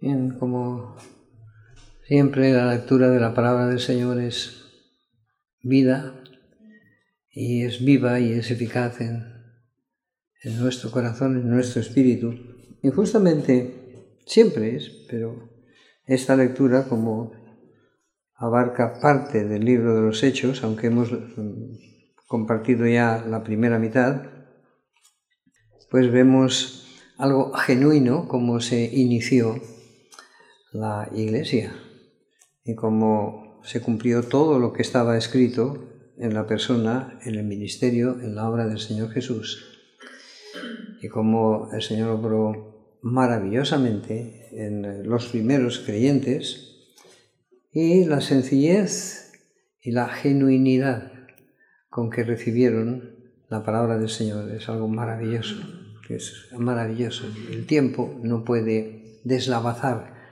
Bien, como siempre, la lectura de la palabra del Señor es vida y es viva y es eficaz en nuestro corazón, en nuestro espíritu. Y justamente siempre es, pero esta lectura, como abarca parte del libro de los Hechos, aunque hemos compartido ya la primera mitad, pues vemos algo genuino, como se inició la Iglesia y cómo se cumplió todo lo que estaba escrito en la persona, en el ministerio, en la obra del Señor Jesús, y cómo el Señor obró maravillosamente en los primeros creyentes, y la sencillez y la genuinidad con que recibieron la palabra del Señor es algo maravilloso, es maravilloso. El tiempo no puede deslavazar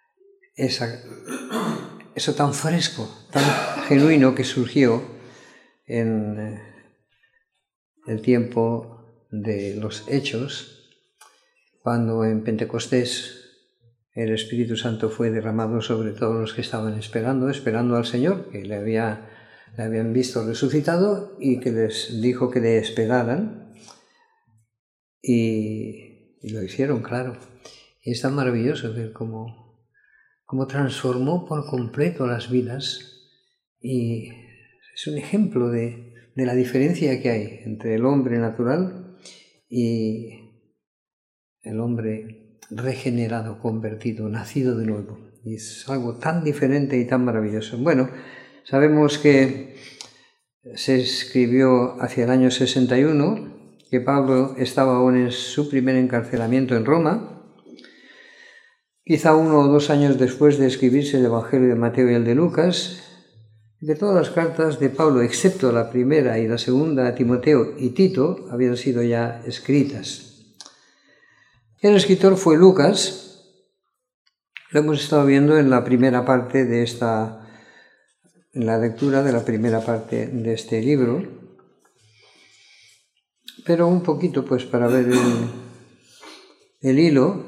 eso tan fresco, tan genuino que surgió en el tiempo de los Hechos, cuando en Pentecostés el Espíritu Santo fue derramado sobre todos los que estaban esperando al Señor, que le habían visto resucitado y que les dijo que le esperaran, y lo hicieron, claro. Y es tan maravilloso ver cómo transformó por completo las vidas, y es un ejemplo de la diferencia que hay entre el hombre natural y el hombre regenerado, convertido, nacido de nuevo. Y es algo tan diferente y tan maravilloso. Bueno, sabemos que se escribió hacia el año 61, que Pablo estaba aún en su primer encarcelamiento en Roma. Quizá 1 o 2 años después de escribirse el Evangelio de Mateo y el de Lucas, de todas las cartas de Pablo, excepto la primera y la segunda a Timoteo y Tito, habían sido ya escritas. El escritor fue Lucas, lo hemos estado viendo en la primera parte en la lectura de la primera parte de este libro, pero un poquito pues para ver el hilo.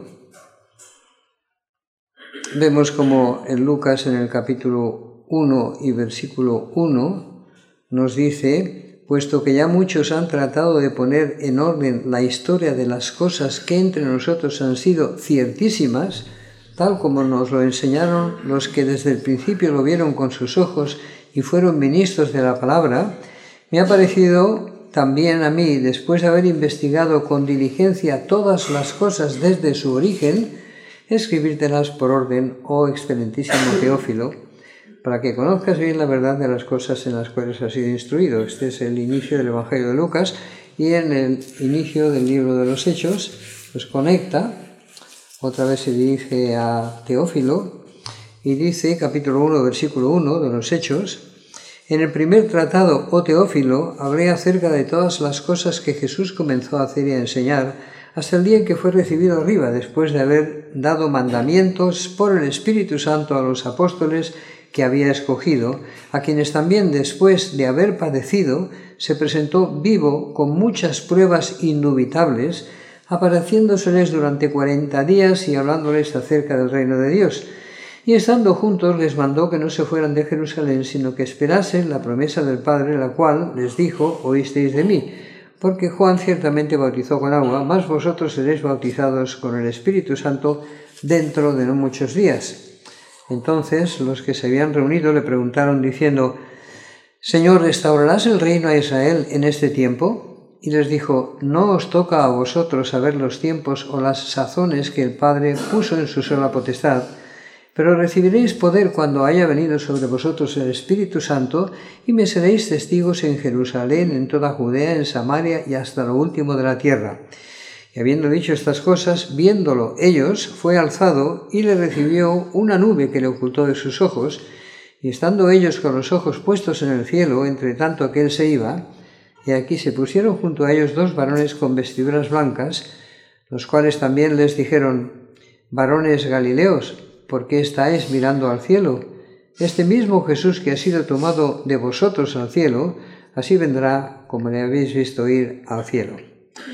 Vemos como en Lucas, en el capítulo 1 y versículo 1, nos dice: puesto que ya muchos han tratado de poner en orden la historia de las cosas que entre nosotros han sido ciertísimas, tal como nos lo enseñaron los que desde el principio lo vieron con sus ojos y fueron ministros de la palabra, me ha parecido también a mí, después de haber investigado con diligencia todas las cosas desde su origen, escribírtelas por orden, oh excelentísimo Teófilo, para que conozcas bien la verdad de las cosas en las cuales has sido instruido. Este es el inicio del Evangelio de Lucas, y en el inicio del libro de los Hechos pues conecta, otra vez se dirige a Teófilo y dice, capítulo 1, versículo 1 de los Hechos: en el primer tratado, oh Teófilo, hablé acerca de todas las cosas que Jesús comenzó a hacer y a enseñar hasta el día en que fue recibido arriba, después de haber dado mandamientos por el Espíritu Santo a los apóstoles que había escogido, a quienes también después de haber padecido se presentó vivo con muchas pruebas indubitables, apareciéndoseles durante 40 días y hablándoles acerca del reino de Dios. Y estando juntos les mandó que no se fueran de Jerusalén, sino que esperasen la promesa del Padre, la cual les dijo: oísteis de mí. Porque Juan ciertamente bautizó con agua, mas vosotros seréis bautizados con el Espíritu Santo dentro de no muchos días. Entonces los que se habían reunido le preguntaron diciendo: Señor, ¿restaurarás el reino a Israel en este tiempo? Y les dijo: no os toca a vosotros saber los tiempos o las sazones que el Padre puso en su sola potestad, pero recibiréis poder cuando haya venido sobre vosotros el Espíritu Santo, y me seréis testigos en Jerusalén, en toda Judea, en Samaria y hasta lo último de la tierra. Y habiendo dicho estas cosas, viéndolo ellos, fue alzado y le recibió una nube que le ocultó de sus ojos, y estando ellos con los ojos puestos en el cielo, entre tanto que él se iba, y aquí se pusieron junto a ellos 2 varones con vestiduras blancas, los cuales también les dijeron: varones Galileos, ¿por qué estáis mirando al cielo? Este mismo Jesús que ha sido tomado de vosotros al cielo, así vendrá como le habéis visto ir al cielo.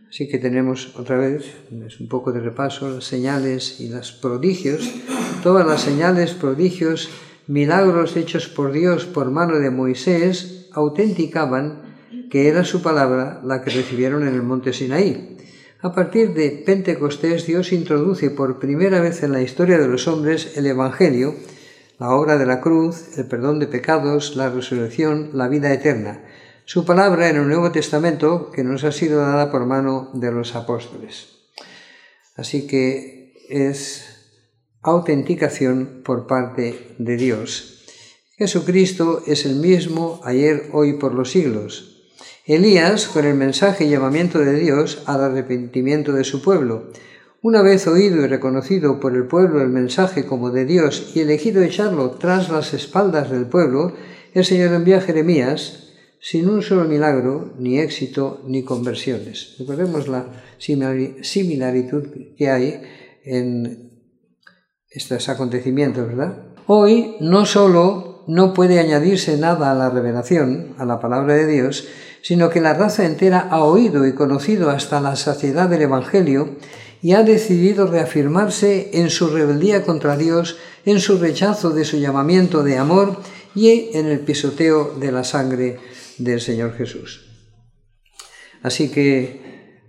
Así que tenemos otra vez, es un poco de repaso, las señales y los prodigios, todas las señales, prodigios, milagros hechos por Dios por mano de Moisés autenticaban que era su palabra la que recibieron en el monte Sinaí. A partir de Pentecostés, Dios introduce por primera vez en la historia de los hombres el Evangelio, la obra de la cruz, el perdón de pecados, la resurrección, la vida eterna. Su palabra en el Nuevo Testamento que nos ha sido dada por mano de los apóstoles. Así que es autenticación por parte de Dios. Jesucristo es el mismo ayer, hoy, por los siglos. Elías, con el mensaje y llamamiento de Dios al arrepentimiento de su pueblo. Una vez oído y reconocido por el pueblo el mensaje como de Dios y elegido echarlo tras las espaldas del pueblo, el Señor envía a Jeremías sin un solo milagro, ni éxito, ni conversiones. Recordemos la similaritud que hay en estos acontecimientos, ¿verdad? Hoy no solo no puede añadirse nada a la revelación, a la palabra de Dios, sino que la raza entera ha oído y conocido hasta la saciedad del Evangelio y ha decidido reafirmarse en su rebeldía contra Dios, en su rechazo de su llamamiento de amor y en el pisoteo de la sangre del Señor Jesús. Así que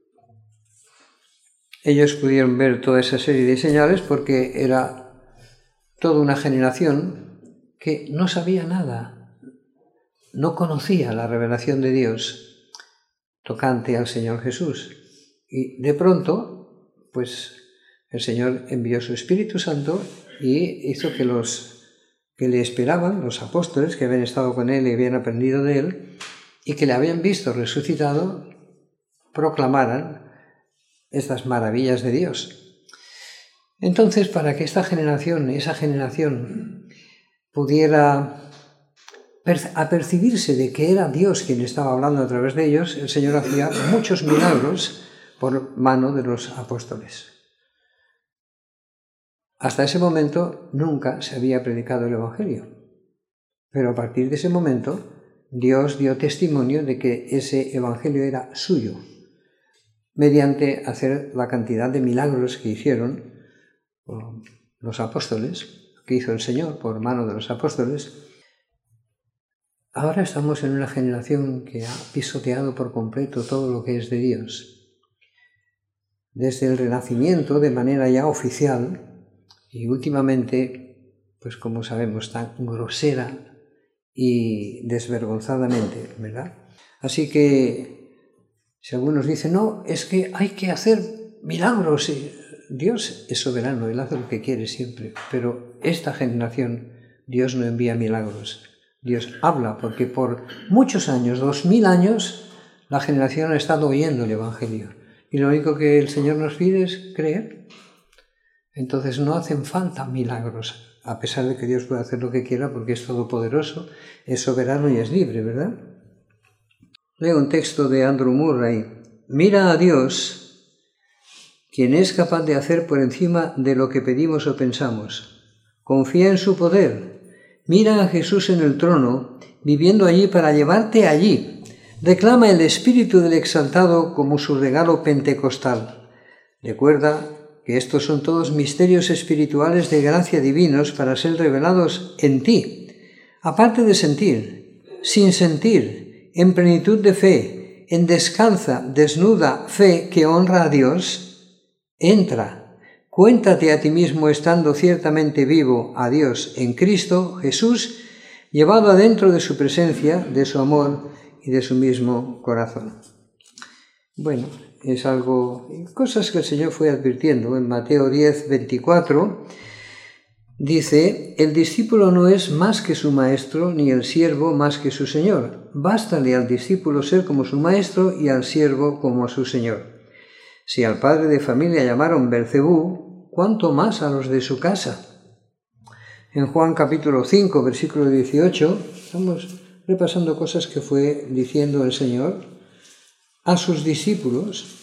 ellos pudieron ver toda esa serie de señales porque era toda una generación que no sabía nada, no conocía la revelación de Dios tocante al Señor Jesús. Y de pronto, pues el Señor envió su Espíritu Santo y hizo que los que le esperaban, los apóstoles que habían estado con él y habían aprendido de él y que le habían visto resucitado, proclamaran estas maravillas de Dios. Entonces, para que esa generación pudiera apercibirse de que era Dios quien estaba hablando a través de ellos, el Señor hacía muchos milagros por mano de los apóstoles. Hasta ese momento nunca se había predicado el Evangelio, pero a partir de ese momento Dios dio testimonio de que ese Evangelio era suyo, mediante hacer la cantidad de milagros que hicieron los apóstoles, que hizo el Señor por mano de los apóstoles. Ahora estamos en una generación que ha pisoteado por completo todo lo que es de Dios. Desde el Renacimiento, de manera ya oficial, y últimamente, pues como sabemos, tan grosera y desvergonzadamente, ¿verdad? Así que, si algunos dicen, no, es que hay que hacer milagros, Dios es soberano, Él hace lo que quiere siempre, pero esta generación, Dios no envía milagros, Dios habla, porque por muchos años, 2000 años, la generación ha estado oyendo el Evangelio, y lo único que el Señor nos pide es creer. Entonces no hacen falta milagros, a pesar de que Dios puede hacer lo que quiera porque es todopoderoso, es soberano y es libre, ¿verdad? Leo un texto de Andrew Murray. Mira a Dios, quien es capaz de hacer por encima de lo que pedimos o pensamos. Confía en su poder. Mira a Jesús en el trono, viviendo allí para llevarte allí. Reclama el Espíritu del Exaltado como su regalo pentecostal. Recuerda que estos son todos misterios espirituales de gracia divinos para ser revelados en ti. Aparte de sentir, sin sentir, en plenitud de fe, en descalza, desnuda fe que honra a Dios, entra, cuéntate a ti mismo estando ciertamente vivo a Dios en Cristo Jesús, llevado adentro de su presencia, de su amor y de su mismo corazón. Bueno, es algo, cosas que el Señor fue advirtiendo. En Mateo 10, 24, dice, el discípulo no es más que su maestro, ni el siervo más que su señor. Bástale al discípulo ser como su maestro y al siervo como a su señor. Si al padre de familia llamaron Belcebú, ¿cuánto más a los de su casa? En Juan capítulo 5, versículo 18, estamos repasando cosas que fue diciendo el Señor a sus discípulos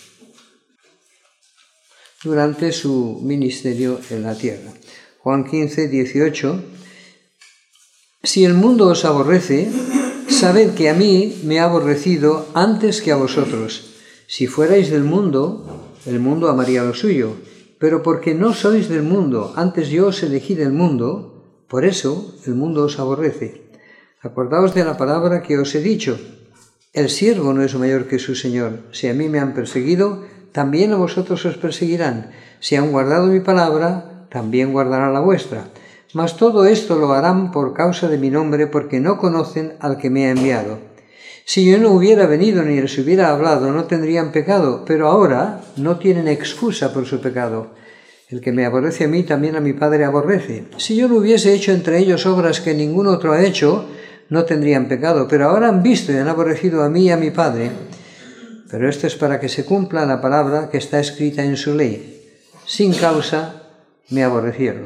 durante su ministerio en la tierra. Juan 15, 18. Si el mundo os aborrece, sabed que a mí me ha aborrecido antes que a vosotros. Si fuerais del mundo, el mundo amaría lo suyo, pero porque no sois del mundo, antes yo os elegí del mundo, por eso el mundo os aborrece. Acordaos de la palabra que os he dicho. El siervo no es mayor que su Señor. Si a mí me han perseguido, también a vosotros os perseguirán. Si han guardado mi palabra, también guardarán la vuestra. Mas todo esto lo harán por causa de mi nombre, porque no conocen al que me ha enviado. Si yo no hubiera venido ni les hubiera hablado, no tendrían pecado, pero ahora no tienen excusa por su pecado. El que me aborrece a mí, también a mi Padre aborrece. Si yo no hubiese hecho entre ellos obras que ningún otro ha hecho, no tendrían pecado, pero ahora han visto y han aborrecido a mí y a mi Padre. Pero esto es para que se cumpla la palabra que está escrita en su ley. Sin causa me aborrecieron.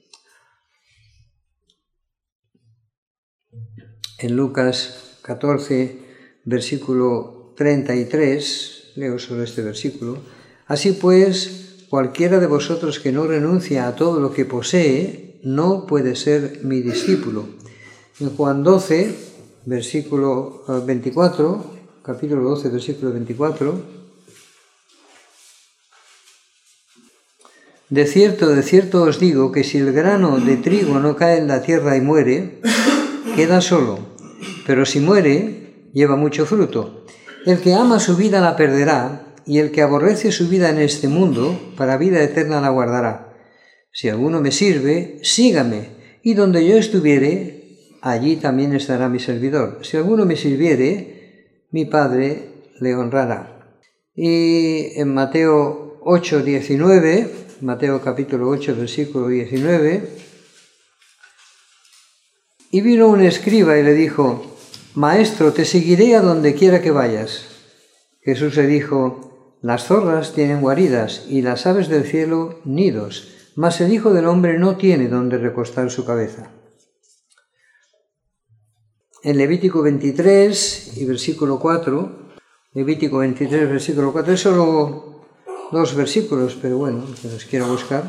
En Lucas 14, versículo 33, leo sobre este versículo. Así pues, cualquiera de vosotros que no renuncia a todo lo que posee, no puede ser mi discípulo. En Juan 12, versículo 24, capítulo 12, versículo 24, de cierto os digo que si el grano de trigo no cae en la tierra y muere, queda solo, pero si muere, lleva mucho fruto. El que ama su vida la perderá, y el que aborrece su vida en este mundo, para vida eterna la guardará. Si alguno me sirve, sígame, y donde yo estuviere, allí también estará mi servidor. Si alguno me sirviere, mi Padre le honrará. Y en Mateo 8, 19, Mateo capítulo 8, versículo 19, y vino un escriba y le dijo: Maestro, te seguiré a donde quiera que vayas. Jesús le dijo: Las zorras tienen guaridas y las aves del cielo nidos, mas el Hijo del Hombre no tiene donde recostar su cabeza. En Levítico 23 y versículo 4, Levítico 23, versículo 4, es solo 2 versículos, pero bueno, que los quiero buscar.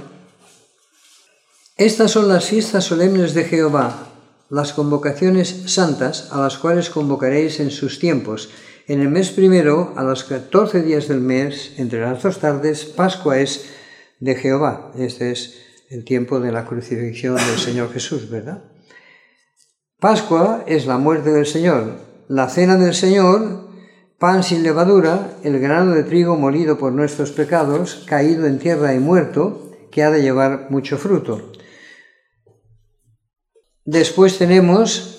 Estas son las fiestas solemnes de Jehová, las convocaciones santas a las cuales convocaréis en sus tiempos. En el mes primero, a los 14 días del mes, entre las 2 tardes, Pascua es de Jehová. Este es el tiempo de la crucifixión del Señor Jesús, ¿verdad? Pascua es la muerte del Señor. La cena del Señor, pan sin levadura, el grano de trigo molido por nuestros pecados, caído en tierra y muerto, que ha de llevar mucho fruto. Después tenemos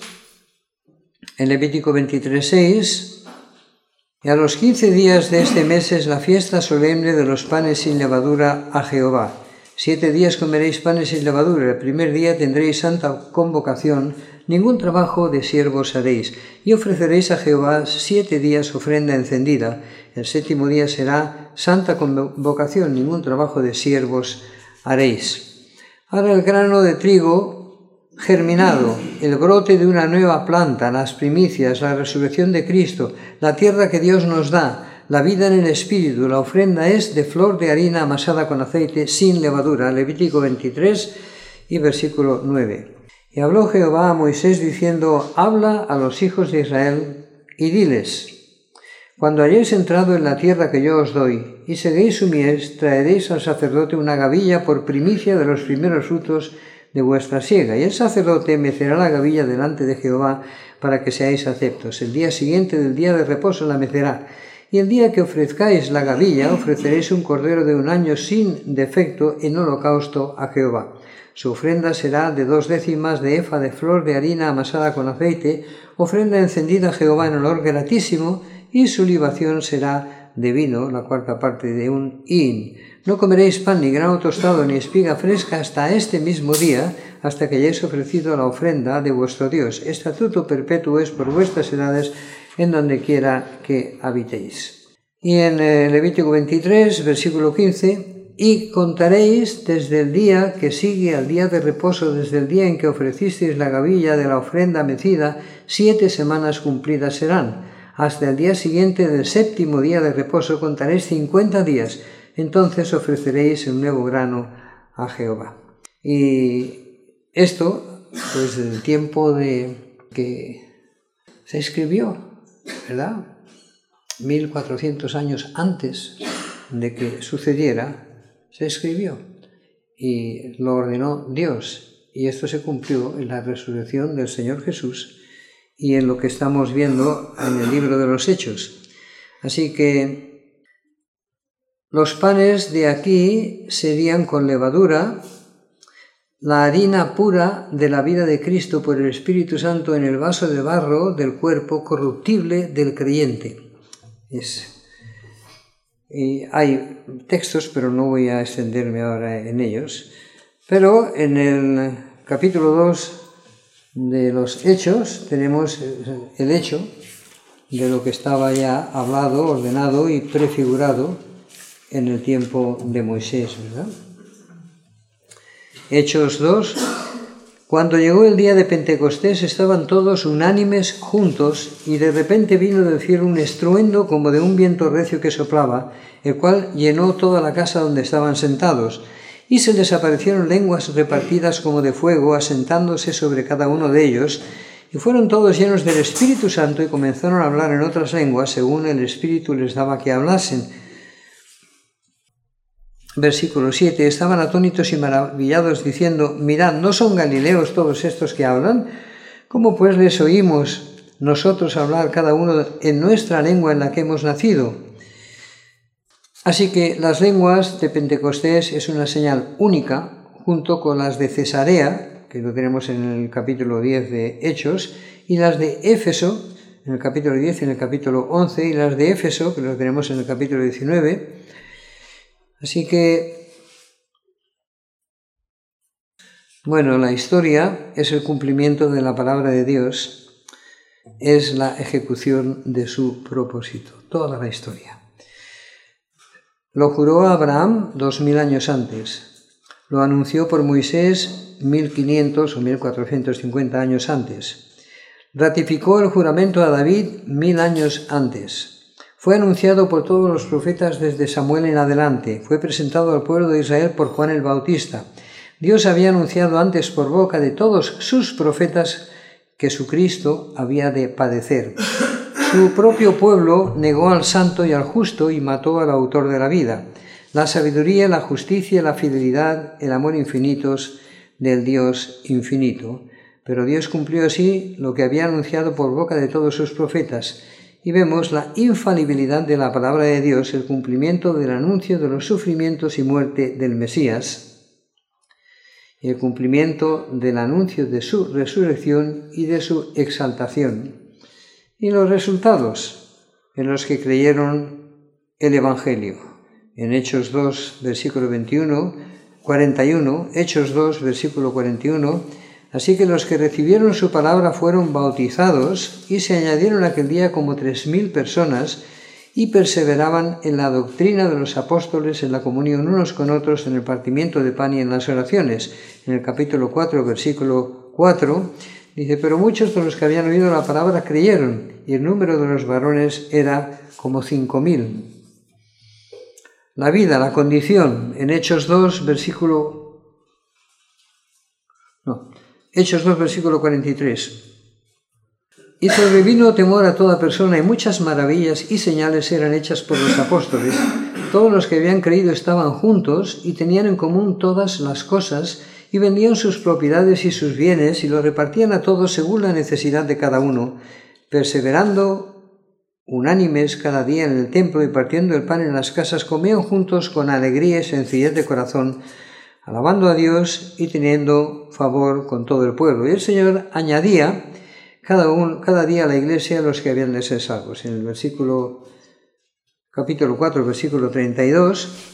en Levítico 23:6, y a los 15 días de este mes es la fiesta solemne de los panes sin levadura a Jehová. 7 días comeréis panes sin levadura, el primer día tendréis santa convocación, ningún trabajo de siervos haréis, y ofreceréis a Jehová 7 días ofrenda encendida. El 7º día será santa convocación, ningún trabajo de siervos haréis. Ahora el grano de trigo germinado, el brote de una nueva planta, las primicias, la resurrección de Cristo, la tierra que Dios nos da, la vida en el Espíritu. La ofrenda es de flor de harina amasada con aceite sin levadura. Levítico 23 y versículo 9. Y habló Jehová a Moisés diciendo: Habla a los hijos de Israel y diles: Cuando hayáis entrado en la tierra que yo os doy, y seguéis su mies, traeréis al sacerdote una gavilla por primicia de los primeros frutos de vuestra siega, y el sacerdote mecerá la gavilla delante de Jehová para que seáis aceptos. El día siguiente del día de reposo la mecerá, y el día que ofrezcáis la gavilla, ofreceréis un cordero de 1 año sin defecto en holocausto a Jehová. Su ofrenda será de 2 décimas de efa de flor de harina amasada con aceite, ofrenda encendida a Jehová en olor gratísimo, y su libación será de vino, la 4ª parte de 1 hin. No comeréis pan, ni grano tostado, ni espiga fresca hasta este mismo día, hasta que hayáis ofrecido la ofrenda de vuestro Dios. Estatuto perpetuo es por vuestras edades, en donde quiera que habitéis. Y en Levítico 23, versículo 15, y contaréis desde el día que sigue al día de reposo, desde el día en que ofrecisteis la gavilla de la ofrenda mecida, 7 semanas cumplidas serán. Hasta el día siguiente del 7º día de reposo contaréis 50 días. Entonces ofreceréis el nuevo grano a Jehová. Y esto, pues del tiempo de que se escribió, ¿verdad? 1400 años antes de que sucediera, se escribió y lo ordenó Dios. Y esto se cumplió en la resurrección del Señor Jesús y en lo que estamos viendo en el libro de los Hechos. Así que los panes de aquí serían con levadura, la harina pura de la vida de Cristo por el Espíritu Santo en el vaso de barro del cuerpo corruptible del creyente. Y hay textos, pero no voy a extenderme ahora en ellos. Pero en el capítulo 2 de los Hechos tenemos el hecho de lo que estaba ya hablado, ordenado y prefigurado en el tiempo de Moisés, ¿verdad? Hechos 2. Cuando llegó el día de Pentecostés estaban todos unánimes juntos y de repente vino del cielo un estruendo como de un viento recio que soplaba, el cual llenó toda la casa donde estaban sentados. Y se les aparecieron lenguas repartidas como de fuego, asentándose sobre cada uno de ellos, y fueron todos llenos del Espíritu Santo y comenzaron a hablar en otras lenguas según el Espíritu les daba que hablasen. Versículo 7. Estaban atónitos y maravillados diciendo: mirad, ¿no son galileos todos estos que hablan? ¿Cómo pues les oímos nosotros hablar cada uno en nuestra lengua en la que hemos nacido? Así que las lenguas de Pentecostés es una señal única, junto con las de Cesarea, que lo tenemos en el capítulo 10 de Hechos, y las de Éfeso, en el capítulo 10 y en el capítulo 11, y las de Éfeso, que lo tenemos en el capítulo 19. Así que, bueno, la historia es el cumplimiento de la palabra de Dios, es la ejecución de su propósito, toda la historia. Lo juró Abraham 2000 años antes, lo anunció por Moisés 1500 o 1450 años antes, ratificó el juramento a David 1000 años antes. Fue anunciado por todos los profetas desde Samuel en adelante. Fue presentado al pueblo de Israel por Juan el Bautista. Dios había anunciado antes por boca de todos sus profetas que su Cristo había de padecer. Su propio pueblo negó al santo y al justo y mató al autor de la vida. La sabiduría, la justicia, la fidelidad, el amor infinitos del Dios infinito. Pero Dios cumplió así lo que había anunciado por boca de todos sus profetas. Y vemos la infalibilidad de la palabra de Dios, el cumplimiento del anuncio de los sufrimientos y muerte del Mesías, y el cumplimiento del anuncio de su resurrección y de su exaltación, y los resultados en los que creyeron el Evangelio. En Hechos 2, versículo 41, Hechos 2, versículo 41, así que los que recibieron su palabra fueron bautizados y se añadieron aquel día como 3000 personas y perseveraban en la doctrina de los apóstoles, en la comunión unos con otros, en el partimiento de pan y en las oraciones. En el capítulo 4, versículo 4, dice: pero muchos de los que habían oído la palabra creyeron y el número de los varones era como 5000. La vida, la condición, en Hechos 2, versículo 43. Y sobrevino temor a toda persona y muchas maravillas y señales eran hechas por los apóstoles. Todos los que habían creído estaban juntos y tenían en común todas las cosas y vendían sus propiedades y sus bienes y los repartían a todos según la necesidad de cada uno, perseverando unánimes cada día en el templo y partiendo el pan en las casas, comían juntos con alegría y sencillez de corazón, alabando a Dios y teniendo favor con todo el pueblo. Y el Señor añadía cada día a la iglesia a los que habían de ser salvos. En el capítulo 4, versículo 32,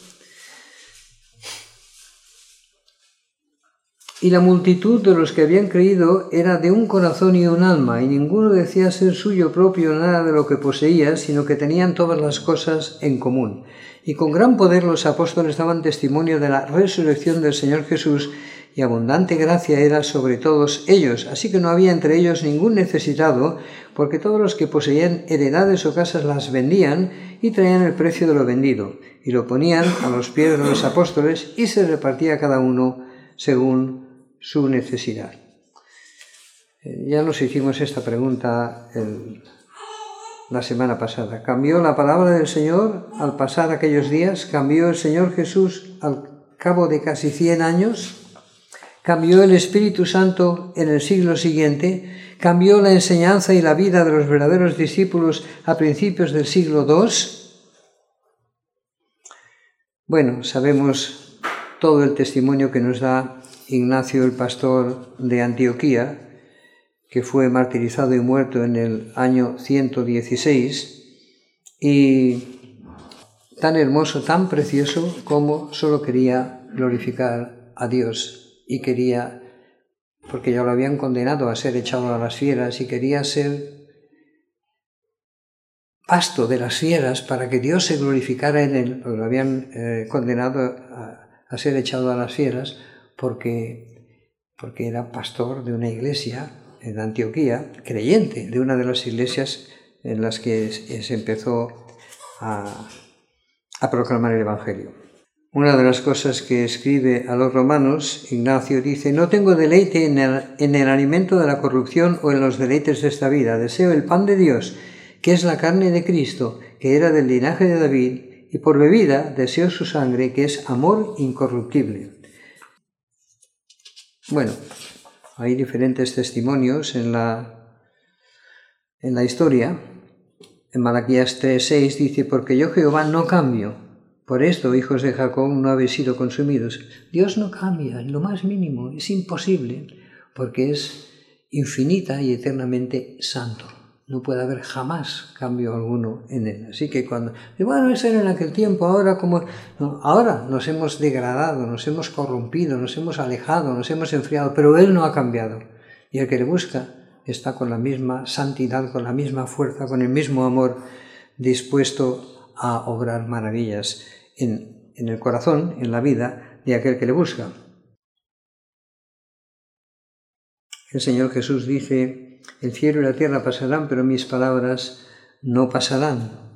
y la multitud de los que habían creído era de un corazón y un alma, y ninguno decía ser suyo propio nada de lo que poseía, sino que tenían todas las cosas en común. Y con gran poder los apóstoles daban testimonio de la resurrección del Señor Jesús, y abundante gracia era sobre todos ellos. Así que no había entre ellos ningún necesitado, porque todos los que poseían heredades o casas las vendían y traían el precio de lo vendido, y lo ponían a los pies de los apóstoles, y se repartía cada uno según su necesidad. Ya nos hicimos esta pregunta la semana pasada. Cambió la palabra del Señor al pasar aquellos días, cambió el Señor Jesús al cabo de casi 100 años, cambió el Espíritu Santo en el siglo siguiente, cambió la enseñanza y la vida de los verdaderos discípulos a principios del siglo II. Bueno, sabemos todo el testimonio que nos da Ignacio el pastor de Antioquía, que fue martirizado y muerto en el año 116, y tan hermoso, tan precioso, como solo quería glorificar a Dios, y quería, porque ya lo habían condenado a ser echado a las fieras, y quería ser pasto de las fieras para que Dios se glorificara en él, porque lo habían condenado a ser echado a las fieras, porque era pastor de una iglesia en Antioquía, creyente, de una de las iglesias en las que se empezó a proclamar el Evangelio. Una de las cosas que escribe a los romanos, Ignacio dice: no tengo deleite en el alimento de la corrupción o en los deleites de esta vida, deseo el pan de Dios, que es la carne de Cristo, que era del linaje de David, y por bebida deseo su sangre, que es amor incorruptible. Bueno, hay diferentes testimonios en la historia. En Malaquías 3:6 dice: porque yo Jehová no cambio, por esto, hijos de Jacob, no habéis sido consumidos. Dios no cambia en lo más mínimo, es imposible, porque es infinita y eternamente santo. No puede haber jamás cambio alguno en él. Así que bueno, eso era en aquel tiempo, ahora ahora nos hemos degradado, nos hemos corrompido, nos hemos alejado, nos hemos enfriado, pero él no ha cambiado. Y el que le busca está con la misma santidad, con la misma fuerza, con el mismo amor, dispuesto a obrar maravillas en el corazón, en la vida de aquel que le busca. El Señor Jesús dice: el cielo y la tierra pasarán, pero mis palabras no pasarán.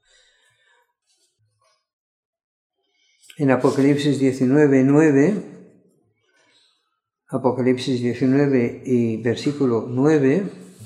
En Apocalipsis 19:9, Apocalipsis 19 y versículo 9,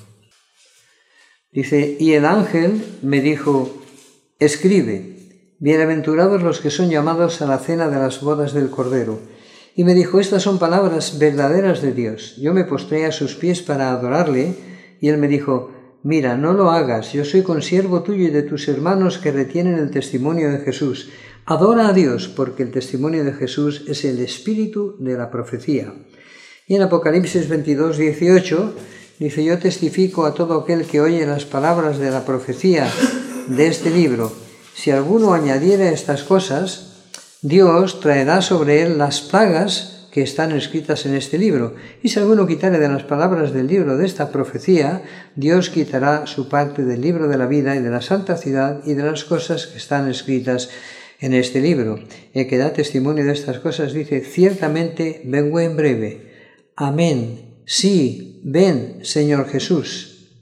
dice: y el ángel me dijo: escribe, bienaventurados los que son llamados a la cena de las bodas del Cordero. Y me dijo: estas son palabras verdaderas de Dios. Yo me postré a sus pies para adorarle, y él me dijo: mira, no lo hagas, yo soy consiervo tuyo y de tus hermanos que retienen el testimonio de Jesús. Adora a Dios, porque el testimonio de Jesús es el espíritu de la profecía. Y en Apocalipsis 22:18 dice: yo testifico a todo aquel que oye las palabras de la profecía de este libro. Si alguno añadiera estas cosas, Dios traerá sobre él las plagas que están escritas en este libro. Y si alguno quitare de las palabras del libro de esta profecía, Dios quitará su parte del libro de la vida y de la santa ciudad y de las cosas que están escritas en este libro. El que da testimonio de estas cosas dice: ciertamente vengo en breve. Amén. Sí, ven, Señor Jesús.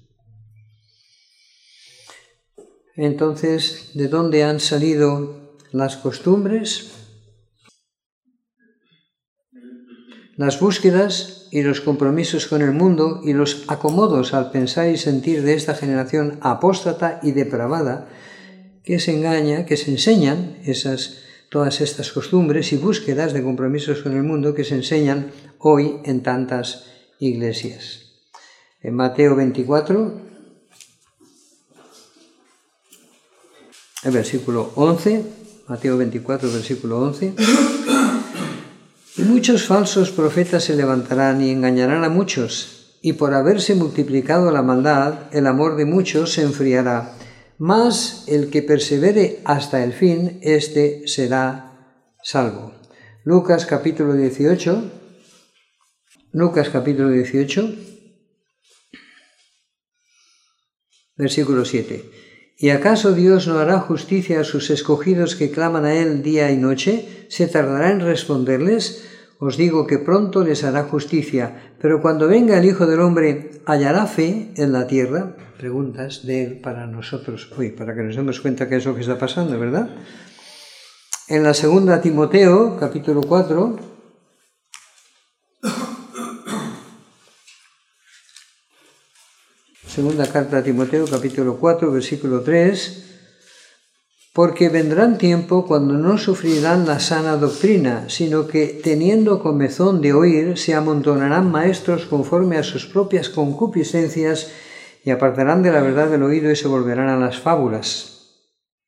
Entonces, ¿de dónde han salido las costumbres, las búsquedas y los compromisos con el mundo y los acomodos al pensar y sentir de esta generación apóstata y depravada que se engaña, que se enseñan todas estas costumbres y búsquedas de compromisos con el mundo que se enseñan hoy en tantas iglesias? En Mateo 24, el versículo 11, Mateo 24, versículo 11. Y muchos falsos profetas se levantarán y engañarán a muchos, y por haberse multiplicado la maldad, el amor de muchos se enfriará. Mas el que persevere hasta el fin, éste será salvo. Lucas capítulo 18, versículo 7. ¿Y acaso Dios no hará justicia a sus escogidos que claman a Él día y noche? ¿Se tardará en responderles? Os digo que pronto les hará justicia. Pero cuando venga el Hijo del Hombre, ¿hallará fe en la tierra? Preguntas de Él para nosotros hoy, para que nos demos cuenta que es lo que está pasando, ¿verdad? En la segunda Timoteo, capítulo 4, segunda carta a Timoteo, capítulo 4, versículo 3, porque vendrán tiempo cuando no sufrirán la sana doctrina, sino que, teniendo comezón de oír, se amontonarán maestros conforme a sus propias concupiscencias y apartarán de la verdad del oído y se volverán a las fábulas.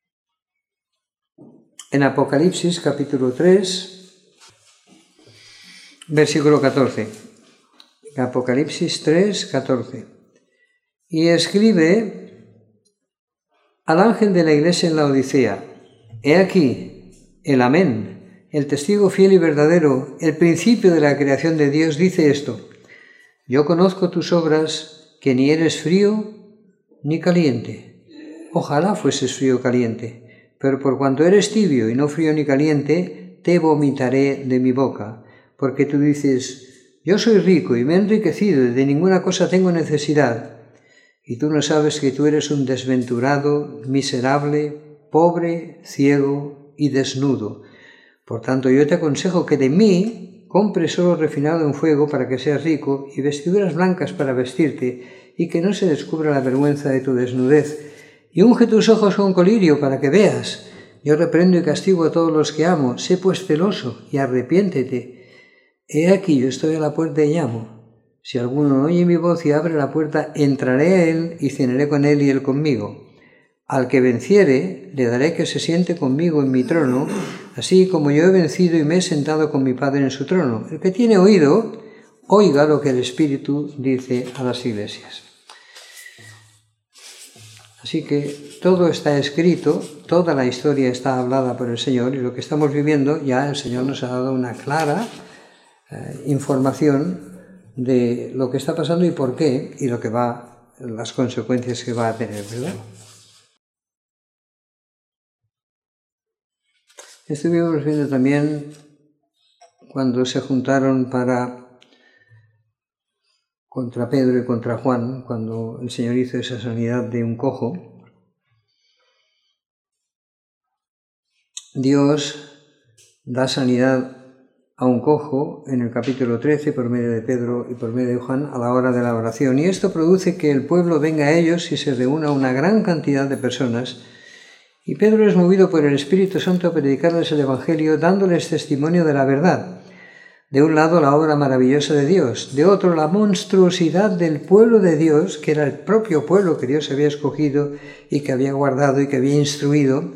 En Apocalipsis, capítulo 3, versículo 14. Apocalipsis 3, 14. Y escribe al ángel de la iglesia en la Odisea: he aquí, el Amén, el testigo fiel y verdadero, el principio de la creación de Dios, dice esto: yo conozco tus obras, que ni eres frío ni caliente. Ojalá fueses frío o caliente, pero por cuanto eres tibio y no frío ni caliente, te vomitaré de mi boca. Porque tú dices: yo soy rico y me he enriquecido y de ninguna cosa tengo necesidad. Y tú no sabes que tú eres un desventurado, miserable, pobre, ciego y desnudo. Por tanto, yo te aconsejo que de mí compres oro refinado en fuego para que seas rico y vestiduras blancas para vestirte y que no se descubra la vergüenza de tu desnudez. Y unge tus ojos con colirio para que veas. Yo reprendo y castigo a todos los que amo. Sé pues celoso y arrepiéntete. He aquí, yo estoy a la puerta y llamo. Si alguno oye mi voz y abre la puerta, entraré a él y cenaré con él y él conmigo. Al que venciere, le daré que se siente conmigo en mi trono, así como yo he vencido y me he sentado con mi Padre en su trono. El que tiene oído, oiga lo que el Espíritu dice a las iglesias. Así que todo está escrito, toda la historia está hablada por el Señor, y lo que estamos viviendo ya el Señor nos ha dado una clara información de lo que está pasando y por qué, y las consecuencias que va a tener, ¿verdad? Estuvimos viendo también cuando se juntaron contra Pedro y contra Juan, cuando el Señor hizo esa sanidad de un cojo. Dios da sanidad a un cojo en el capítulo 13 por medio de Pedro y por medio de Juan a la hora de la oración, y esto produce que el pueblo venga a ellos y se reúna una gran cantidad de personas, y Pedro es movido por el Espíritu Santo a predicarles el Evangelio, dándoles testimonio de la verdad. De un lado la obra maravillosa de Dios, de otro la monstruosidad del pueblo de Dios, que era el propio pueblo que Dios había escogido y que había guardado y que había instruido,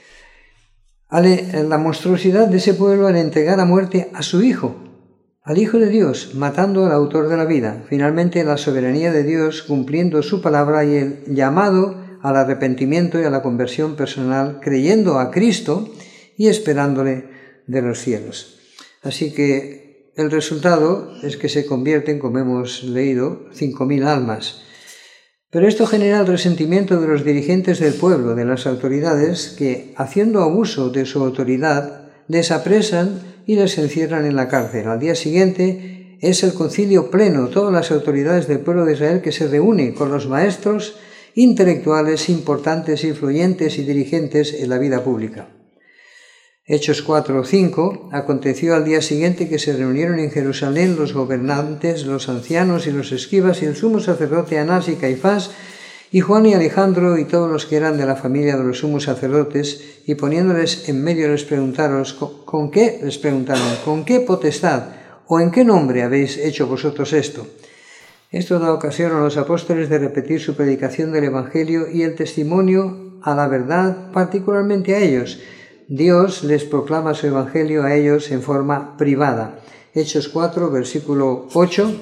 la monstruosidad de ese pueblo al entregar a muerte a su Hijo, al Hijo de Dios, matando al autor de la vida. Finalmente, la soberanía de Dios cumpliendo su palabra y el llamado al arrepentimiento y a la conversión personal, creyendo a Cristo y esperándole de los cielos. Así que el resultado es que se convierten, como hemos leído, 5.000 almas. Pero esto genera el resentimiento de los dirigentes del pueblo, de las autoridades, que, haciendo abuso de su autoridad, les apresan y les encierran en la cárcel. Al día siguiente es el concilio pleno, todas las autoridades del pueblo de Israel, que se reúnen con los maestros intelectuales importantes, influyentes y dirigentes en la vida pública. Hechos 4:5, aconteció al día siguiente que se reunieron en Jerusalén los gobernantes, los ancianos y los escribas y el sumo sacerdote Anás y Caifás, y Juan y Alejandro y todos los que eran de la familia de los sumos sacerdotes, y poniéndoles en medio les preguntaron, ¿con qué potestad o en qué nombre habéis hecho vosotros esto? Esto da ocasión a los apóstoles de repetir su predicación del Evangelio y el testimonio a la verdad, particularmente a ellos. Dios les proclama su Evangelio a ellos en forma privada. Hechos 4, versículo 8.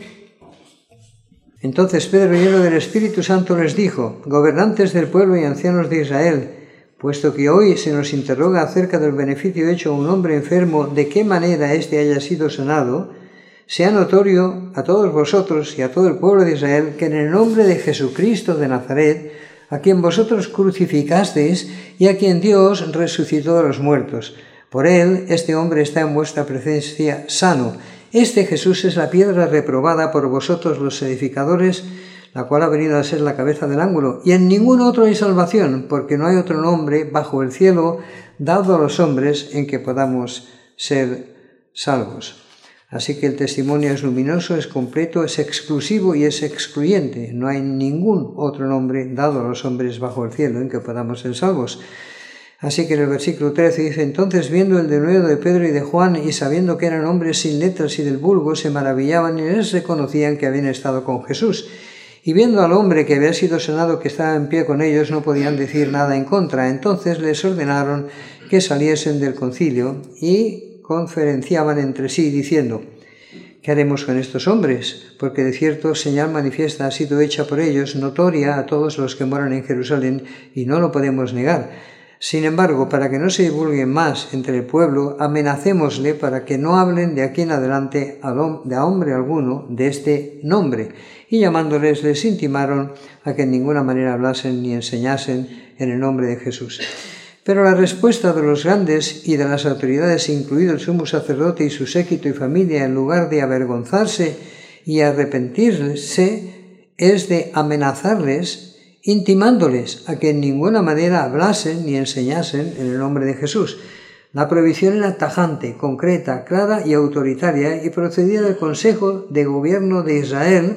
Entonces Pedro, lleno del Espíritu Santo, les dijo: gobernantes del pueblo y ancianos de Israel, puesto que hoy se nos interroga acerca del beneficio hecho a un hombre enfermo, de qué manera éste haya sido sanado, sea notorio a todos vosotros y a todo el pueblo de Israel que en el nombre de Jesucristo de Nazaret, a quien vosotros crucificasteis y a quien Dios resucitó de los muertos, por él este hombre está en vuestra presencia sano. Este Jesús es la piedra reprobada por vosotros los edificadores, la cual ha venido a ser la cabeza del ángulo, y en ningún otro hay salvación, porque no hay otro nombre bajo el cielo dado a los hombres en que podamos ser salvos. Así que el testimonio es luminoso, es completo, es exclusivo y es excluyente. No hay ningún otro nombre dado a los hombres bajo el cielo en que podamos ser salvos. Así que en el versículo 13 dice: entonces, viendo el denuedo de Pedro y de Juan, y sabiendo que eran hombres sin letras y del vulgo, se maravillaban y les reconocían que habían estado con Jesús. Y viendo al hombre que había sido sanado, que estaba en pie con ellos, no podían decir nada en contra. Entonces les ordenaron que saliesen del concilio y conferenciaban entre sí, diciendo: ¿qué haremos con estos hombres? Porque de cierto señal manifiesta ha sido hecha por ellos, notoria a todos los que moran en Jerusalén, y no lo podemos negar. Sin embargo, para que no se divulgue más entre el pueblo, amenacémosle para que no hablen de aquí en adelante a hombre alguno de este nombre. Y llamándoles, les intimaron a que en ninguna manera hablasen ni enseñasen en el nombre de Jesús. Pero la respuesta de los grandes y de las autoridades, incluido el sumo sacerdote y su séquito y familia, en lugar de avergonzarse y arrepentirse, es de amenazarles, intimándoles a que en ninguna manera hablasen ni enseñasen en el nombre de Jesús. La prohibición era tajante, concreta, clara y autoritaria, y procedía del Consejo de Gobierno de Israel.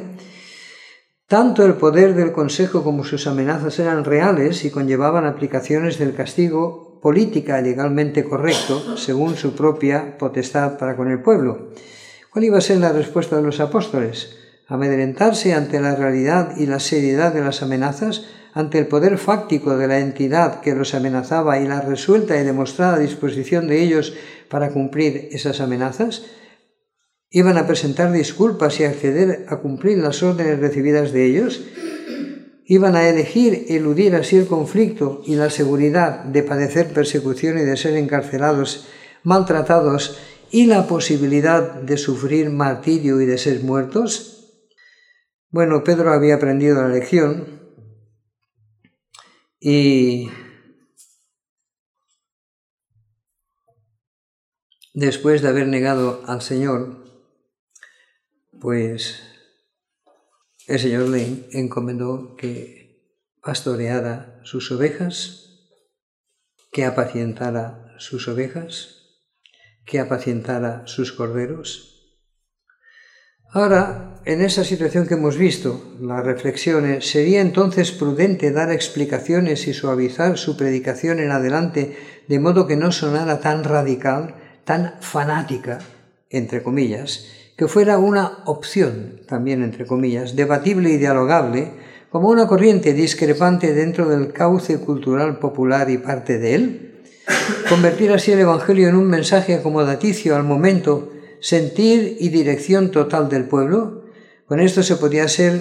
Tanto el poder del Consejo como sus amenazas eran reales y conllevaban aplicaciones del castigo política y legalmente correcto, según su propia potestad para con el pueblo. ¿Cuál iba a ser la respuesta de los apóstoles? Amedrentarse ante la realidad y la seriedad de las amenazas, ante el poder fáctico de la entidad que los amenazaba y la resuelta y demostrada disposición de ellos para cumplir esas amenazas. ¿Iban a presentar disculpas y acceder a cumplir las órdenes recibidas de ellos? ¿Iban a elegir eludir así el conflicto y la seguridad de padecer persecución y de ser encarcelados, maltratados y la posibilidad de sufrir martirio y de ser muertos? Bueno, Pedro había aprendido la lección y después de haber negado al Señor, pues el Señor le encomendó que pastoreara sus ovejas, que apacentara sus ovejas, que apacentara sus corderos. Ahora, en esa situación que hemos visto, las reflexiones, ¿sería entonces prudente dar explicaciones y suavizar su predicación en adelante de modo que no sonara tan radical, tan fanática, entre comillas, que fuera una opción, también entre comillas, debatible y dialogable, como una corriente discrepante dentro del cauce cultural popular y parte de él? Convertir así el Evangelio en un mensaje acomodaticio al momento, sentir y dirección total del pueblo. Con esto se podía ser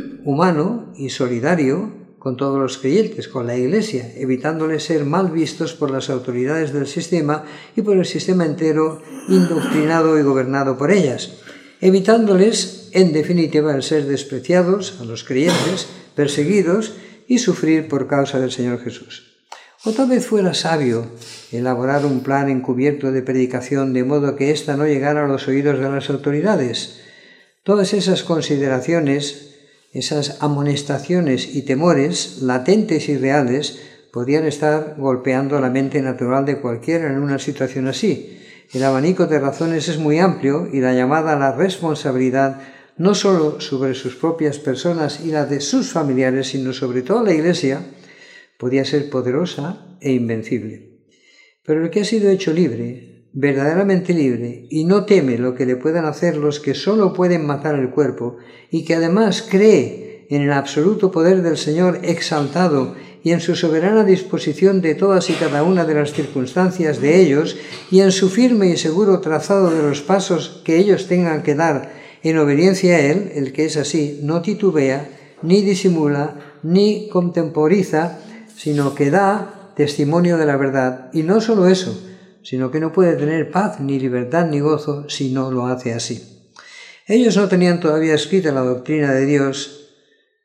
humano y solidario con todos los creyentes, con la Iglesia, evitándoles ser mal vistos por las autoridades del sistema y por el sistema entero indoctrinado y gobernado por ellas, evitándoles, en definitiva, el ser despreciados a los creyentes, perseguidos y sufrir por causa del Señor Jesús. O tal vez fuera sabio elaborar un plan encubierto de predicación de modo que ésta no llegara a los oídos de las autoridades. Todas esas consideraciones, esas amonestaciones y temores, latentes y reales, podían estar golpeando la mente natural de cualquiera en una situación así. El abanico de razones es muy amplio y la llamada a la responsabilidad, no solo sobre sus propias personas y la de sus familiares, sino sobre toda la Iglesia, podía ser poderosa e invencible. Pero el que ha sido hecho libre, verdaderamente libre, y no teme lo que le puedan hacer los que solo pueden matar el cuerpo, y que además cree en el absoluto poder del Señor exaltado y en su soberana disposición de todas y cada una de las circunstancias de ellos, y en su firme y seguro trazado de los pasos que ellos tengan que dar en obediencia a Él, el que es así, no titubea, ni disimula, ni contemporiza, sino que da testimonio de la verdad. Y no solo eso, sino que no puede tener paz, ni libertad, ni gozo si no lo hace así. Ellos no tenían todavía escrita la doctrina de Dios,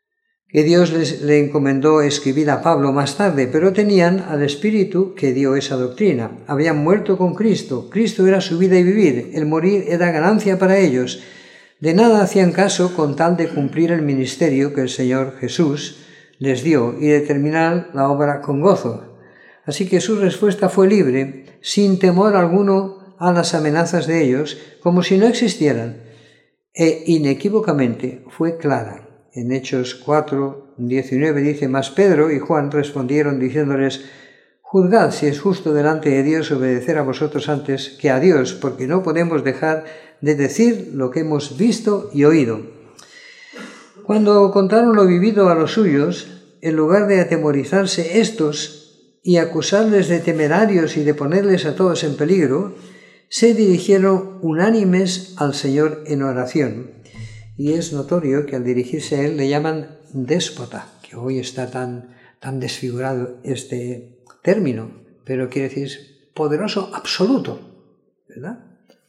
que Dios le encomendó escribir a Pablo más tarde, pero tenían al Espíritu que dio esa doctrina. Habían muerto con Cristo. Cristo era su vida y vivir. El morir era ganancia para ellos. De nada hacían caso con tal de cumplir el ministerio que el Señor Jesús les dio y de terminar la obra con gozo. Así que su respuesta fue libre, sin temor alguno a las amenazas de ellos como si no existieran, e inequívocamente fue clara. En Hechos 4:19 dice: Mas Pedro y Juan respondieron diciéndoles: Juzgad si es justo delante de Dios obedecer a vosotros antes que a Dios, porque no podemos dejar de decir lo que hemos visto y oído. Cuando contaron lo vivido a los suyos, en lugar de atemorizarse estos y acusarles de temerarios y de ponerles a todos en peligro, se dirigieron unánimes al Señor en oración. Y es notorio que al dirigirse a Él le llaman déspota, que hoy está tan desfigurado este término, pero quiere decir poderoso absoluto, ¿verdad?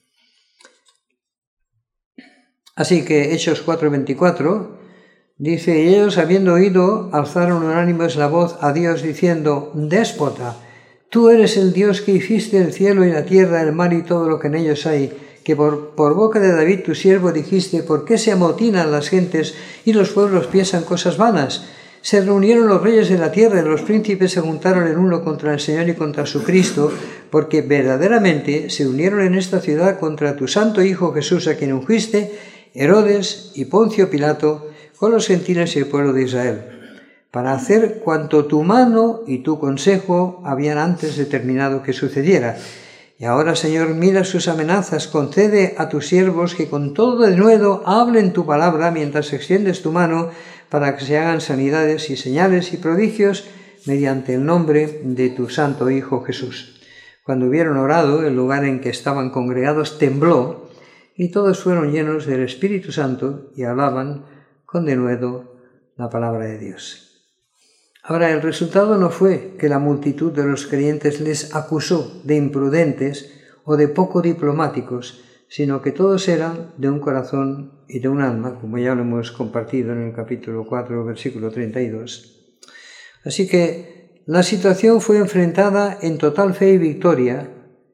Así que Hechos 4:24 dice: y ellos, habiendo oído, alzaron unánimes la voz a Dios diciendo: Déspota, tú eres el Dios que hiciste el cielo y la tierra, el mar y todo lo que en ellos hay, que por boca de David tu siervo dijiste: ¿por qué se amotinan las gentes y los pueblos piensan cosas vanas? Se reunieron los reyes de la tierra y los príncipes se juntaron en uno contra el Señor y contra su Cristo, porque verdaderamente se unieron en esta ciudad contra tu santo Hijo Jesús, a quien ungiste, Herodes y Poncio Pilato, con los gentiles y el pueblo de Israel, para hacer cuanto tu mano y tu consejo habían antes determinado que sucediera. Y ahora, Señor, mira sus amenazas, concede a tus siervos que con todo denuedo hablen tu palabra mientras extiendes tu mano, para que se hagan sanidades y señales y prodigios mediante el nombre de tu santo Hijo Jesús. Cuando hubieron orado, el lugar en que estaban congregados tembló, y todos fueron llenos del Espíritu Santo y hablaban con denuedo la palabra de Dios. Ahora, el resultado no fue que la multitud de los creyentes les acusó de imprudentes o de poco diplomáticos, sino que todos eran de un corazón y de un alma, como ya lo hemos compartido en el capítulo 4, versículo 32. Así que la situación fue enfrentada en total fe y victoria,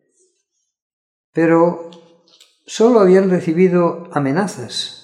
pero solo habían recibido amenazas.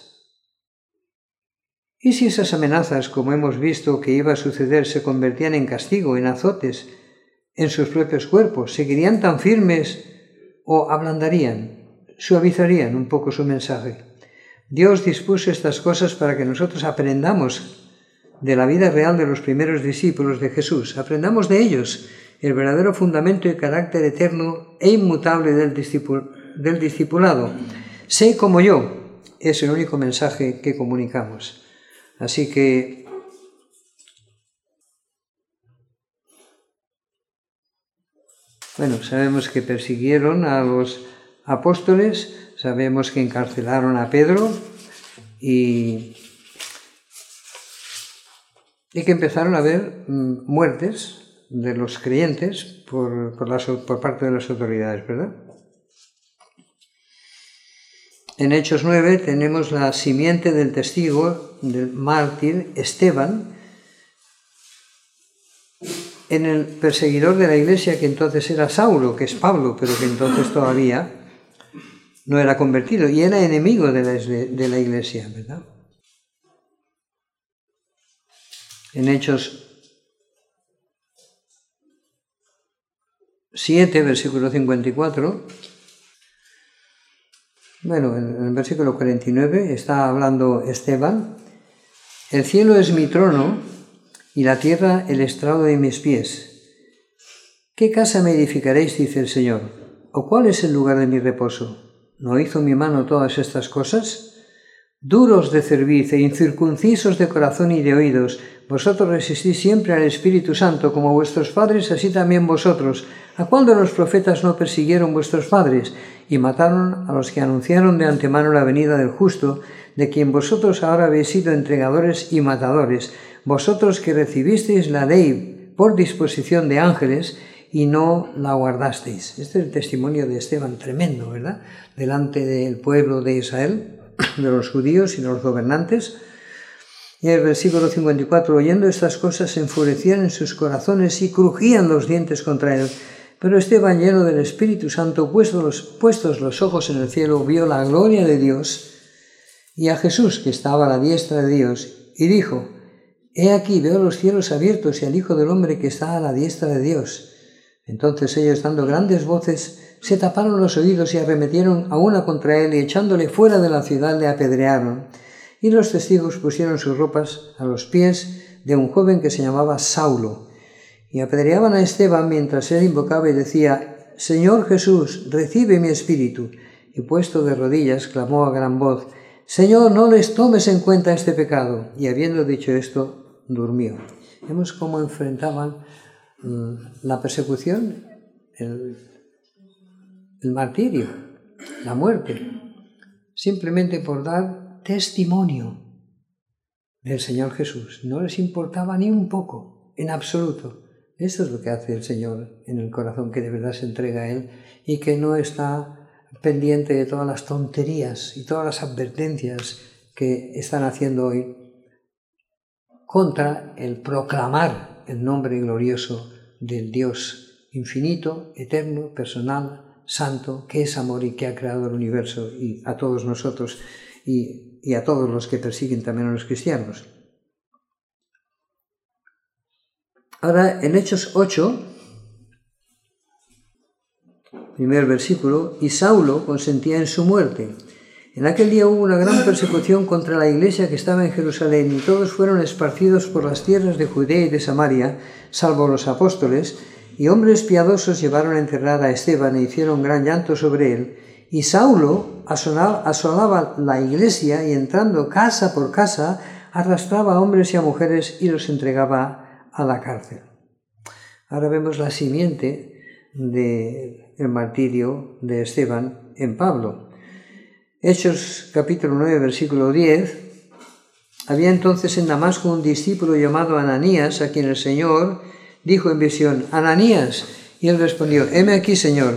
¿Y si esas amenazas, como hemos visto que iba a suceder, se convertían en castigo, en azotes, en sus propios cuerpos? ¿Seguirían tan firmes o ablandarían, suavizarían un poco su mensaje? Dios dispuso estas cosas para que nosotros aprendamos de la vida real de los primeros discípulos de Jesús. Aprendamos de ellos el verdadero fundamento y carácter eterno e inmutable del discipulado. Sé como yo, es el único mensaje que comunicamos. Así que sabemos que persiguieron a los apóstoles, sabemos que encarcelaron a Pedro y que empezaron a haber muertes de los creyentes por parte de las autoridades, ¿verdad? En Hechos 9 tenemos la simiente del testigo, del mártir Esteban, en el perseguidor de la iglesia, que entonces era Saulo, que es Pablo, pero que entonces todavía no era convertido y era enemigo de la iglesia, ¿verdad? En Hechos 7, versículo 54, en el versículo 49 está hablando Esteban: el cielo es mi trono y la tierra el estrado de mis pies. ¿Qué casa me edificaréis, dice el Señor? ¿O cuál es el lugar de mi reposo? ¿No hizo mi mano todas estas cosas? Duros de cerviz e incircuncisos de corazón y de oídos, vosotros resistís siempre al Espíritu Santo, como vuestros padres, así también vosotros. ¿A cuál de los profetas no persiguieron vuestros padres y mataron a los que anunciaron de antemano la venida del justo, de quien vosotros ahora habéis sido entregadores y matadores, vosotros que recibisteis la ley por disposición de ángeles y no la guardasteis? Este es el testimonio de Esteban, tremendo, ¿verdad? Delante del pueblo de Israel, de los judíos y los gobernantes. Y en el versículo 54, oyendo estas cosas, se enfurecían en sus corazones y crujían los dientes contra él. Pero Esteban, lleno del Espíritu Santo, puestos los ojos en el cielo, vio la gloria de Dios y a Jesús, que estaba a la diestra de Dios, y dijo: he aquí, veo los cielos abiertos y al Hijo del Hombre que está a la diestra de Dios. Entonces ellos, dando grandes voces, se taparon los oídos y arremetieron a una contra él y echándole fuera de la ciudad le apedrearon. Y los testigos pusieron sus ropas a los pies de un joven que se llamaba Saulo. Y apedreaban a Esteban mientras él invocaba y decía: Señor Jesús, recibe mi espíritu. Y puesto de rodillas, clamó a gran voz: Señor, no les tomes en cuenta este pecado. Y habiendo dicho esto, durmió. Vemos cómo enfrentaban la persecución, el martirio, la muerte, simplemente por dar testimonio del Señor Jesús. No les importaba ni un poco, en absoluto. Esto es lo que hace el Señor en el corazón que de verdad se entrega a Él y que no está pendiente de todas las tonterías y todas las advertencias que están haciendo hoy contra el proclamar el nombre glorioso del Dios infinito, eterno, personal, santo, que es amor y que ha creado el universo y a todos nosotros y a todos los que persiguen también a los cristianos. Ahora, en Hechos 8, primer versículo, y Saulo consentía en su muerte. En aquel día hubo una gran persecución contra la iglesia que estaba en Jerusalén, y todos fueron esparcidos por las tierras de Judea y de Samaria, salvo los apóstoles, y hombres piadosos llevaron a enterrar a Esteban e hicieron gran llanto sobre él. Y Saulo asolaba la iglesia y entrando casa por casa, arrastraba a hombres y a mujeres y los entregaba a la cárcel. Ahora vemos la simiente del martirio de Esteban en Pablo. Hechos capítulo 9, versículo 10. Había entonces en Damasco un discípulo llamado Ananías, a quien el Señor dijo en visión: Ananías. Y él respondió: heme aquí, Señor.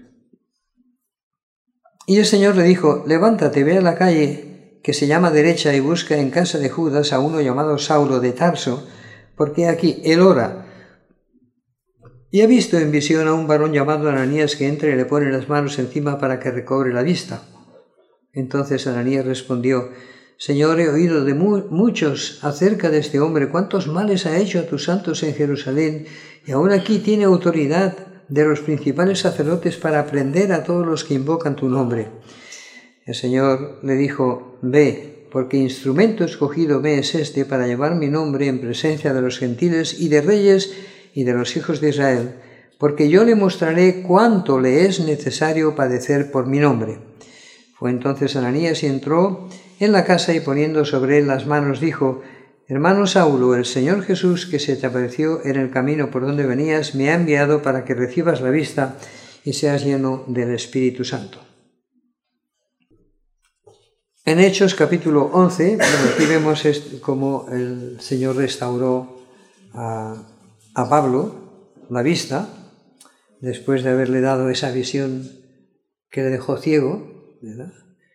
Y el Señor le dijo: levántate, ve a la calle que se llama Derecha y busca en casa de Judas a uno llamado Saulo de Tarso, porque aquí él ora. Y ha visto en visión a un varón llamado Ananías que entra y le pone las manos encima para que recobre la vista. Entonces Ananías respondió: Señor, he oído de muchos acerca de este hombre, cuántos males ha hecho a tus santos en Jerusalén, y aún aquí tiene autoridad de los principales sacerdotes para prender a todos los que invocan tu nombre. El Señor le dijo: ve, porque instrumento escogido me es este para llevar mi nombre en presencia de los gentiles y de reyes y de los hijos de Israel, porque yo le mostraré cuánto le es necesario padecer por mi nombre. Fue entonces Ananías y entró en la casa y poniendo sobre él las manos dijo: Hermano Saulo, el Señor Jesús que se te apareció en el camino por donde venías me ha enviado para que recibas la vista y seas lleno del Espíritu Santo. En Hechos capítulo 11, aquí vemos cómo el Señor restauró a Pablo la vista, después de haberle dado esa visión que le dejó ciego, ¿verdad?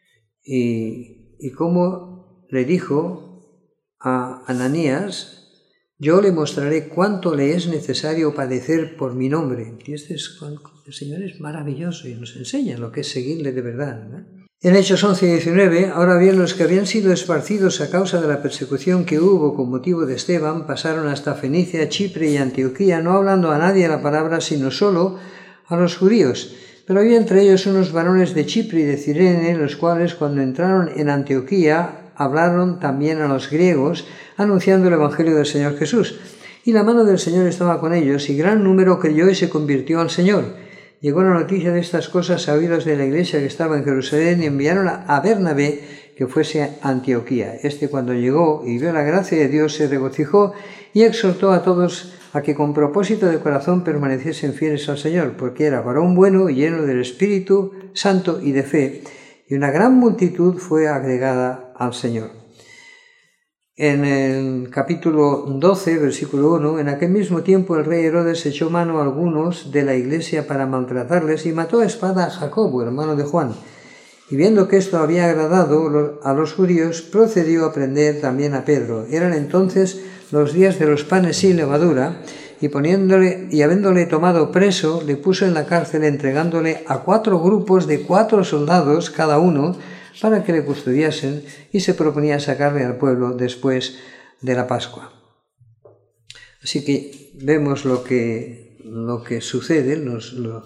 Y cómo le dijo a Ananías: yo le mostraré cuánto le es necesario padecer por mi nombre. Y el Señor es maravilloso y nos enseña lo que es seguirle de verdad, ¿verdad? En Hechos 11 y 19, ahora bien, los que habían sido esparcidos a causa de la persecución que hubo con motivo de Esteban pasaron hasta Fenicia, Chipre y Antioquía, no hablando a nadie la palabra, sino solo a los judíos. Pero había entre ellos unos varones de Chipre y de Cirene, los cuales, cuando entraron en Antioquía, hablaron también a los griegos, anunciando el Evangelio del Señor Jesús. Y la mano del Señor estaba con ellos, y gran número creyó y se convirtió al Señor. Llegó la noticia de estas cosas a oídos de la iglesia que estaba en Jerusalén y enviaron a Bernabé que fuese a Antioquía. Cuando llegó y vio la gracia de Dios, se regocijó y exhortó a todos a que con propósito de corazón permaneciesen fieles al Señor, porque era varón bueno y lleno del Espíritu Santo y de fe, y una gran multitud fue agregada al Señor. En el capítulo 12, versículo 1, en aquel mismo tiempo el rey Herodes echó mano a algunos de la iglesia para maltratarles y mató a espada a Jacobo, hermano de Juan. Y viendo que esto había agradado a los judíos, procedió a prender también a Pedro. Eran entonces los días de los panes sin levadura, y habiéndole tomado preso, le puso en la cárcel, entregándole a 4 grupos de 4 soldados cada uno, para que le custodiasen, y se proponía sacarle al pueblo después de la Pascua. Así que vemos lo que sucede,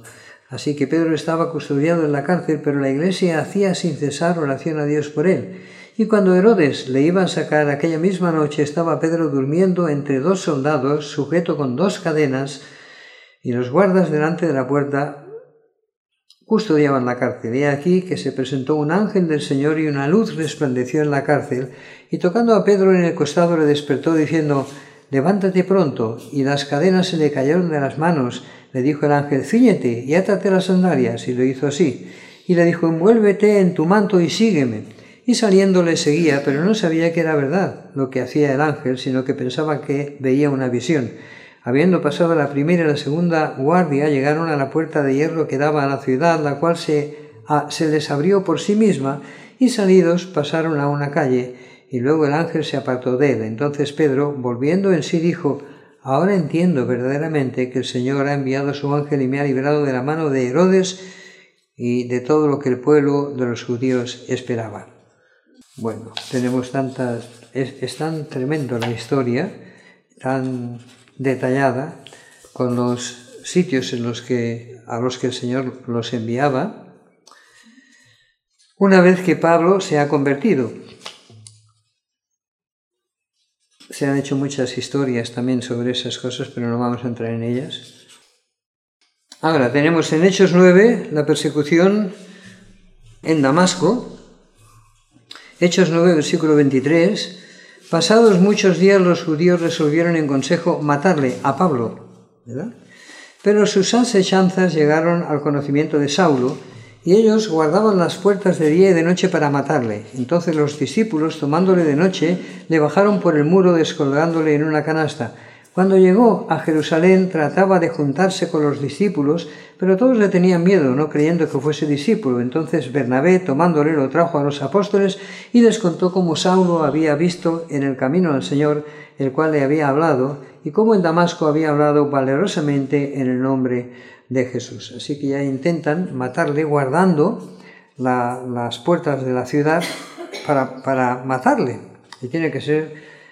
Así que Pedro estaba custodiado en la cárcel, pero la iglesia hacía sin cesar oración a Dios por él. Y cuando Herodes le iba a sacar aquella misma noche, estaba Pedro durmiendo entre 2 soldados, sujeto con 2 cadenas, y los guardas delante de la puerta custodiaban la cárcel. Y aquí que se presentó un ángel del Señor y una luz resplandeció en la cárcel, y tocando a Pedro en el costado le despertó diciendo: «Levántate pronto». Y las cadenas se le cayeron de las manos. Le dijo el ángel: «Cíñete y átate las sandalias». Y lo hizo así. Y le dijo: «Envuélvete en tu manto y sígueme». Y saliendo le seguía, pero no sabía que era verdad lo que hacía el ángel, sino que pensaba que veía una visión. Habiendo pasado la primera y la segunda guardia, llegaron a la puerta de hierro que daba a la ciudad, la cual se les abrió por sí misma, y salidos pasaron a una calle, y luego el ángel se apartó de él. Entonces Pedro, volviendo en sí, dijo: «Ahora entiendo verdaderamente que el Señor ha enviado a su ángel y me ha librado de la mano de Herodes y de todo lo que el pueblo de los judíos esperaba». Bueno, tenemos tantas... Es tan tremendo la historia, tan detallada, con los sitios a los que el Señor los enviaba, una vez que Pablo se ha convertido. Se han hecho muchas historias también sobre esas cosas, pero no vamos a entrar en ellas. Ahora, tenemos en Hechos 9 la persecución en Damasco. Hechos 9, versículo 23. Pasados muchos días los judíos resolvieron en consejo matarle a Pablo, ¿verdad? Pero sus asechanzas llegaron al conocimiento de Saulo, y ellos guardaban las puertas de día y de noche para matarle. Entonces los discípulos, tomándole de noche, le bajaron por el muro descolgándole en una canasta. Cuando llegó a Jerusalén trataba de juntarse con los discípulos, pero todos le tenían miedo, no creyendo que fuese discípulo. Entonces Bernabé, tomándole, lo trajo a los apóstoles y les contó cómo Saulo había visto en el camino al Señor, el cual le había hablado, y cómo en Damasco había hablado valerosamente en el nombre de Jesús. Así que ya intentan matarle guardando las puertas de la ciudad para matarle. Y tiene que ser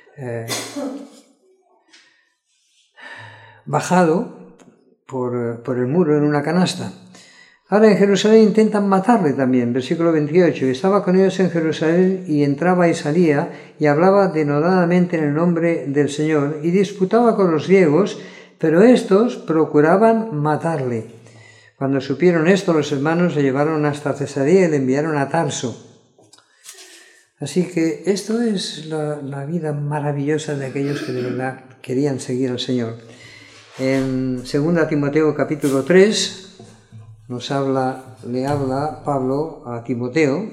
bajado por el muro en una canasta. Ahora en Jerusalén intentan matarle también, versículo 28. Estaba con ellos en Jerusalén y entraba y salía y hablaba denodadamente en el nombre del Señor y disputaba con los griegos, pero estos procuraban matarle. Cuando supieron esto, los hermanos le llevaron hasta Cesarea y le enviaron a Tarso. Así que esto es la vida maravillosa de aquellos que de verdad querían seguir al Señor. En 2 Timoteo capítulo 3 le habla Pablo a Timoteo.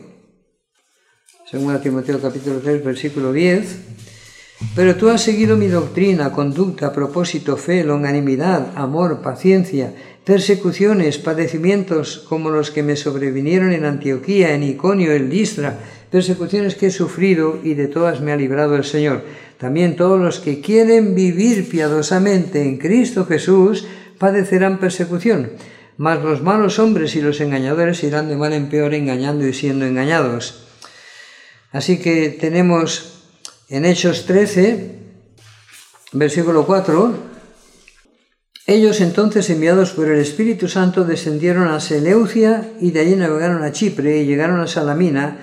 2 Timoteo capítulo 3 versículo 10. Pero tú has seguido mi doctrina, conducta, propósito, fe, longanimidad, amor, paciencia, persecuciones, padecimientos como los que me sobrevinieron en Antioquía, en Iconio, en Listra, persecuciones que he sufrido y de todas me ha librado el Señor. También todos los que quieren vivir piadosamente en Cristo Jesús padecerán persecución. Mas los malos hombres y los engañadores irán de mal en peor, engañando y siendo engañados. Así que tenemos en Hechos 13, versículo 4, ellos entonces, enviados por el Espíritu Santo, descendieron a Seleucia y de allí navegaron a Chipre y llegaron a Salamina.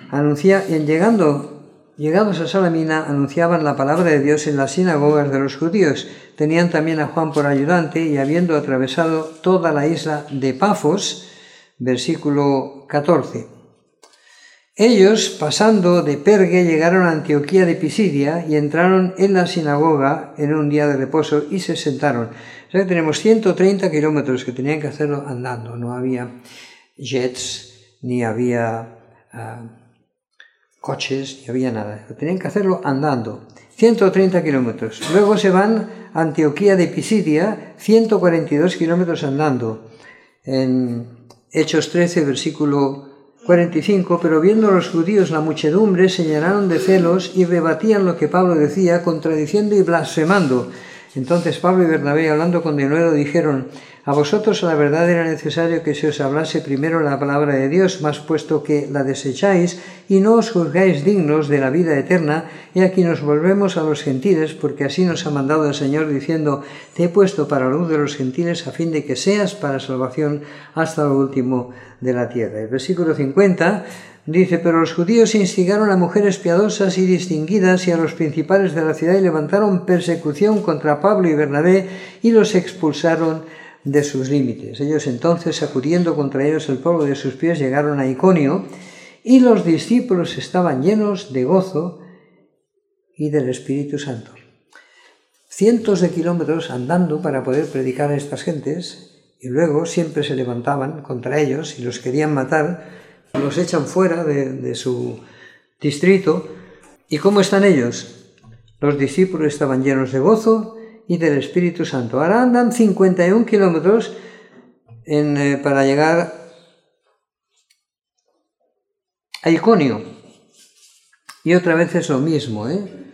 Llegados a Salamina, anunciaban la palabra de Dios en las sinagogas de los judíos. Tenían también a Juan por ayudante y habiendo atravesado toda la isla de Pafos, versículo 14. Ellos, pasando de Pergue, llegaron a Antioquía de Pisidia y entraron en la sinagoga en un día de reposo y se sentaron. O sea que tenemos 130 kilómetros que tenían que hacerlo andando. No había jets, ni había coches, ni había nada. Tenían que hacerlo andando. 130 kilómetros. Luego se van a Antioquía de Pisidia, 142 kilómetros andando. En Hechos 13, versículo 45, pero viendo los judíos la muchedumbre, se llenaron de celos y rebatían lo que Pablo decía, contradiciendo y blasfemando. Entonces Pablo y Bernabé, hablando con denuedo, dijeron: A vosotros la verdad era necesario que se os hablase primero la palabra de Dios, mas puesto que la desecháis y no os juzgáis dignos de la vida eterna, y aquí nos volvemos a los gentiles, porque así nos ha mandado el Señor diciendo: te he puesto para luz de los gentiles a fin de que seas para salvación hasta lo último de la tierra. El versículo 50 dice: pero los judíos instigaron a mujeres piadosas y distinguidas y a los principales de la ciudad y levantaron persecución contra Pablo y Bernabé y los expulsaron de sus límites. Ellos entonces, sacudiendo contra ellos el polvo de sus pies, llegaron a Iconio, y los discípulos estaban llenos de gozo y del Espíritu Santo. Cientos de kilómetros andando para poder predicar a estas gentes, y luego siempre se levantaban contra ellos y los querían matar, los echan fuera de su distrito. ¿Y cómo están ellos? Los discípulos estaban llenos de gozo y del Espíritu Santo. Ahora andan 51 kilómetros para llegar a Iconio. Y otra vez es lo mismo,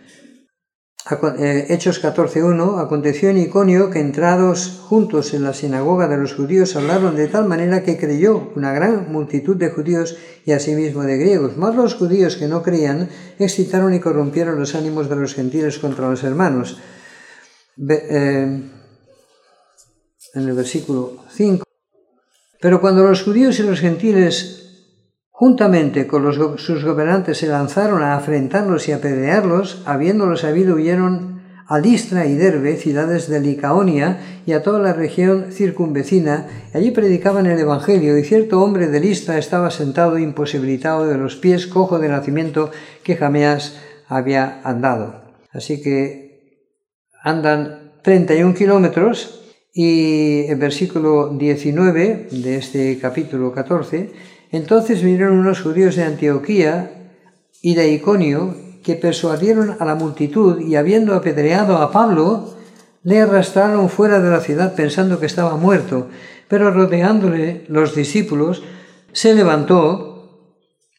Hechos 14:1, aconteció en Iconio que entrados juntos en la sinagoga de los judíos hablaron de tal manera que creyó una gran multitud de judíos y asimismo de griegos. Mas los judíos que no creían excitaron y corrompieron los ánimos de los gentiles contra los hermanos. En el versículo 5. Pero cuando los judíos y los gentiles juntamente con sus gobernantes se lanzaron a afrentarlos y apedrearlos, habiéndolo sabido, huyeron a Listra y Derbe, ciudades de Licaonia, y a toda la región circunvecina. Allí predicaban el Evangelio, y cierto hombre de Listra estaba sentado imposibilitado de los pies, cojo de nacimiento, que jamás había andado. Así que andan 31 kilómetros, y el versículo 19 de este capítulo 14, entonces vinieron unos judíos de Antioquía y de Iconio que persuadieron a la multitud y habiendo apedreado a Pablo, le arrastraron fuera de la ciudad pensando que estaba muerto, pero rodeándole los discípulos, se levantó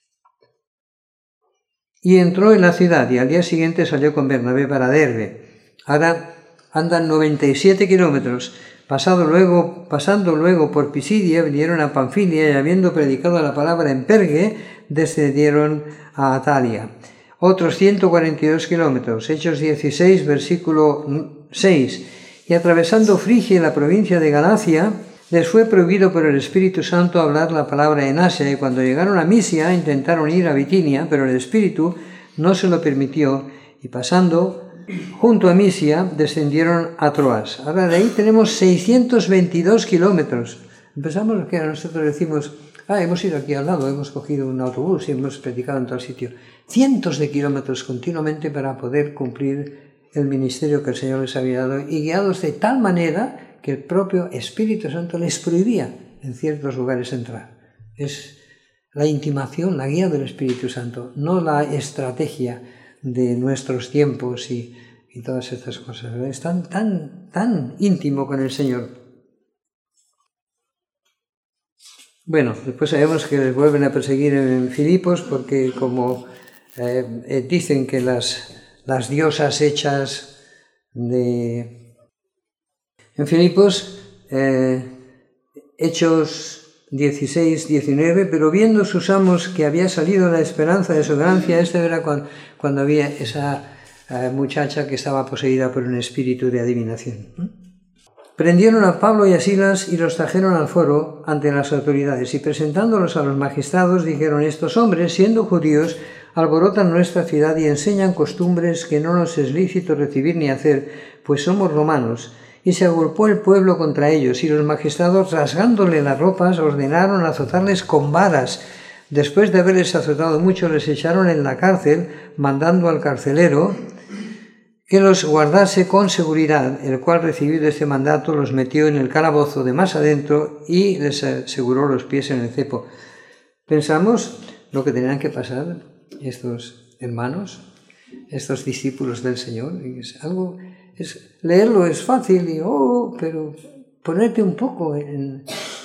y entró en la ciudad y al día siguiente salió con Bernabé para Derbe. Ahora andan 97 kilómetros. Pasando luego por Pisidia, vinieron a Panfilia y habiendo predicado la palabra en Pergue, descendieron a Atalia. Otros 142 kilómetros, Hechos 16, versículo 6. Y atravesando Frigia y la provincia de Galacia, les fue prohibido por el Espíritu Santo hablar la palabra en Asia, y cuando llegaron a Misia intentaron ir a Bitinia, pero el Espíritu no se lo permitió, y pasando junto a Misia descendieron a Troas. Ahora de ahí tenemos 622 kilómetros. Empezamos que nosotros decimos: hemos ido aquí al lado, hemos cogido un autobús y hemos predicado en tal sitio. Cientos de kilómetros continuamente para poder cumplir el ministerio que el Señor les había dado, y guiados de tal manera que el propio Espíritu Santo les prohibía en ciertos lugares entrar. Es la intimación, la guía del Espíritu Santo, no la estrategia de nuestros tiempos y todas estas cosas, ¿verdad? Es tan íntimo con el Señor. Bueno, después sabemos que les vuelven a perseguir en Filipos, porque como dicen que las diosas hechas en Filipos, Hechos 16, 19, pero viendo sus amos que había salido la esperanza de su ganancia, era cuando había esa muchacha que estaba poseída por un espíritu de adivinación. Prendieron a Pablo y a Silas y los trajeron al foro ante las autoridades, y presentándolos a los magistrados dijeron: estos hombres, siendo judíos, alborotan nuestra ciudad y enseñan costumbres que no nos es lícito recibir ni hacer, pues somos romanos. Y se agolpó el pueblo contra ellos, y los magistrados, rasgándole las ropas, ordenaron azotarles con varas. Después de haberles azotado mucho, les echaron en la cárcel, mandando al carcelero que los guardase con seguridad, el cual, recibido este mandato, los metió en el calabozo de más adentro y les aseguró los pies en el cepo. Pensamos lo que tenían que pasar estos hermanos, estos discípulos del Señor. Leerlo es fácil, pero ponerte un poco en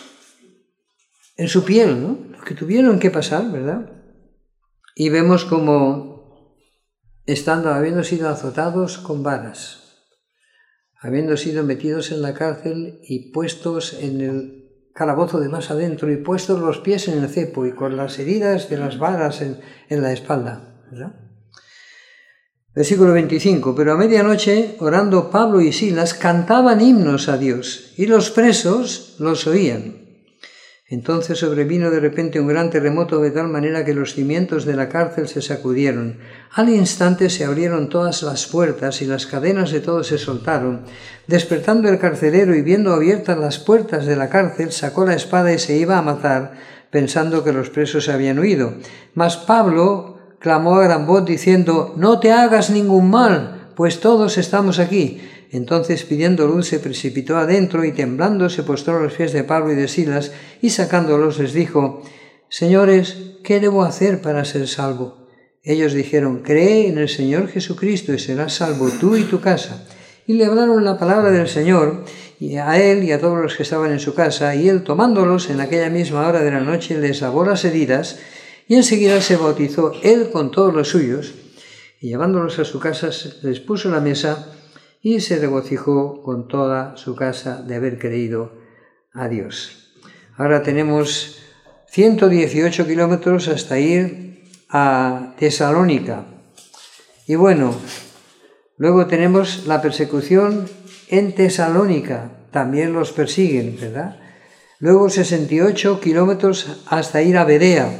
su piel, ¿no? Lo que tuvieron que pasar, ¿verdad? Y vemos como habiendo sido azotados con varas. habiendo sido metidos en la cárcel y puestos en el calabozo de más adentro y puestos los pies en el cepo y con las heridas de las varas en la espalda, ¿verdad? Versículo 25. Pero a medianoche, orando Pablo y Silas, cantaban himnos a Dios, y los presos los oían. Entonces sobrevino de repente un gran terremoto de tal manera que los cimientos de la cárcel se sacudieron. Al instante se abrieron todas las puertas y las cadenas de todos se soltaron. Despertando el carcelero y viendo abiertas las puertas de la cárcel, sacó la espada y se iba a matar, pensando que los presos habían huido. Mas Pablo clamó a gran voz diciendo: «No te hagas ningún mal, pues todos estamos aquí». Entonces, pidiendo luz, se precipitó adentro y temblando se postró a los pies de Pablo y de Silas y sacándolos les dijo: «Señores, ¿qué debo hacer para ser salvo?» Ellos dijeron: «Cree en el Señor Jesucristo y serás salvo tú y tu casa». Y le hablaron la palabra del Señor y a él y a todos los que estaban en su casa, y él, tomándolos en aquella misma hora de la noche, les lavó las heridas y enseguida se bautizó él con todos los suyos, y llevándolos a su casa les puso la mesa y se regocijó con toda su casa de haber creído a Dios. Ahora tenemos 118 kilómetros hasta ir a Tesalónica. Y bueno, luego tenemos la persecución en Tesalónica, también los persiguen, ¿verdad? Luego 68 kilómetros hasta ir a Berea.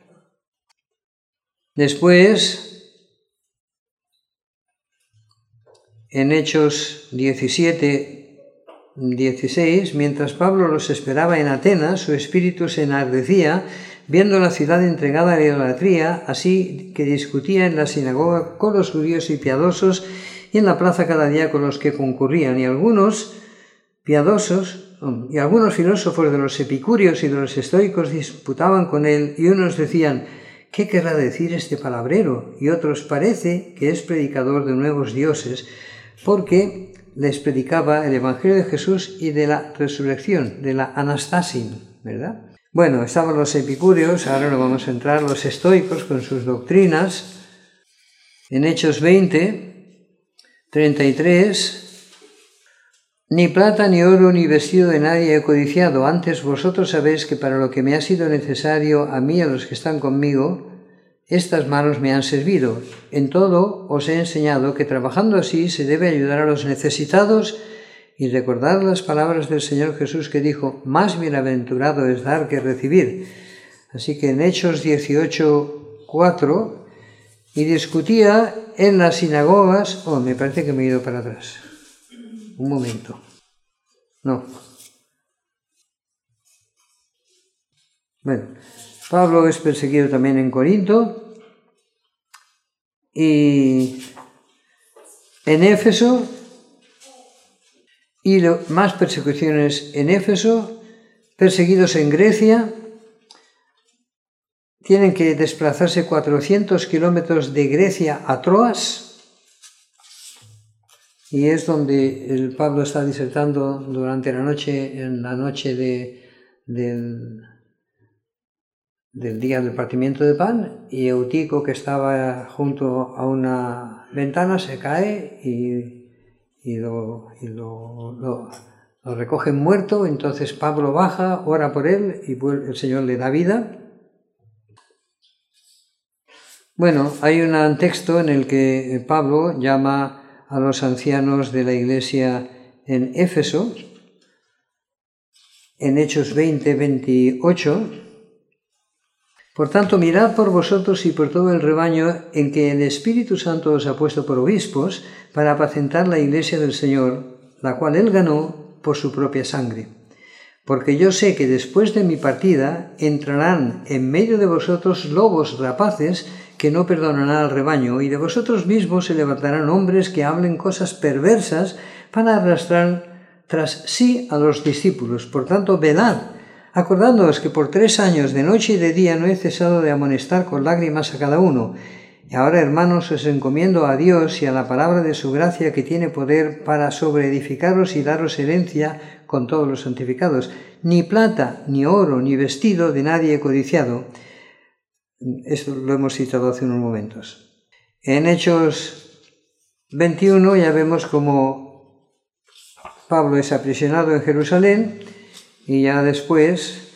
Después, en Hechos 17:16, mientras Pablo los esperaba en Atenas, su espíritu se enardecía, viendo la ciudad entregada a la idolatría, así que discutía en la sinagoga con los judíos y piadosos, y en la plaza cada día con los que concurrían, y algunos filósofos de los epicúreos y de los estoicos disputaban con él, y unos decían: «¿Qué querrá decir este palabrero?». Y otros: «Parece que es predicador de nuevos dioses», porque les predicaba el Evangelio de Jesús y de la resurrección, de la anastasin, ¿verdad? Bueno, estaban los epicúreos, ahora no vamos a entrar, los estoicos con sus doctrinas. En Hechos 20:33, «Ni plata, ni oro, ni vestido de nadie he codiciado, antes vosotros sabéis que para lo que me ha sido necesario a mí y a los que están conmigo, estas manos me han servido. En todo os he enseñado que trabajando así se debe ayudar a los necesitados y recordar las palabras del Señor Jesús que dijo: más bienaventurado es dar que recibir». Así que en Hechos 18:4, y discutía en las sinagogas. Me parece que me he ido para atrás. Un momento. No. Bueno, Pablo es perseguido también en Corinto y en Éfeso, y más persecuciones en Éfeso, perseguidos en Grecia, tienen que desplazarse 400 kilómetros de Grecia a Troas, y es donde el Pablo está disertando durante la noche, en la noche del día del partimiento de pan, y Eutico, que estaba junto a una ventana, se cae y lo recogen muerto. Entonces Pablo baja, ora por él y el Señor le da vida. Bueno, hay un texto en el que Pablo llama a los ancianos de la iglesia en Éfeso, en Hechos 20:28. «Por tanto, mirad por vosotros y por todo el rebaño en que el Espíritu Santo os ha puesto por obispos para apacentar la iglesia del Señor, la cual él ganó por su propia sangre. Porque yo sé que después de mi partida entrarán en medio de vosotros lobos rapaces que no perdonarán al rebaño, y de vosotros mismos se levantarán hombres que hablen cosas perversas para arrastrar tras sí a los discípulos. Por tanto, velad, acordándoos que por 3 años de noche y de día no he cesado de amonestar con lágrimas a cada uno. Y ahora, hermanos, os encomiendo a Dios y a la palabra de su gracia, que tiene poder para sobreedificaros y daros herencia con todos los santificados. Ni plata, ni oro, ni vestido de nadie he codiciado». Esto lo hemos citado hace unos momentos. En Hechos 21 ya vemos cómo Pablo es aprisionado en Jerusalén y ya después,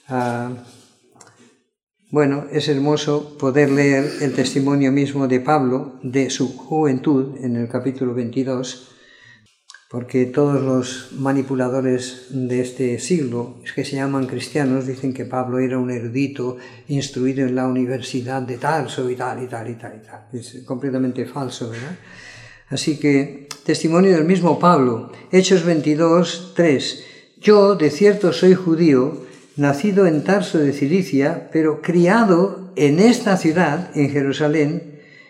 es hermoso poder leer el testimonio mismo de Pablo de su juventud en el capítulo 22, porque todos los manipuladores de este siglo, que se llaman cristianos, dicen que Pablo era un erudito instruido en la universidad de Tarso y tal. Es completamente falso, ¿verdad? Así que, testimonio del mismo Pablo, Hechos 22, 3. Yo, de cierto, soy judío, nacido en Tarso de Cilicia, pero criado en esta ciudad, en Jerusalén,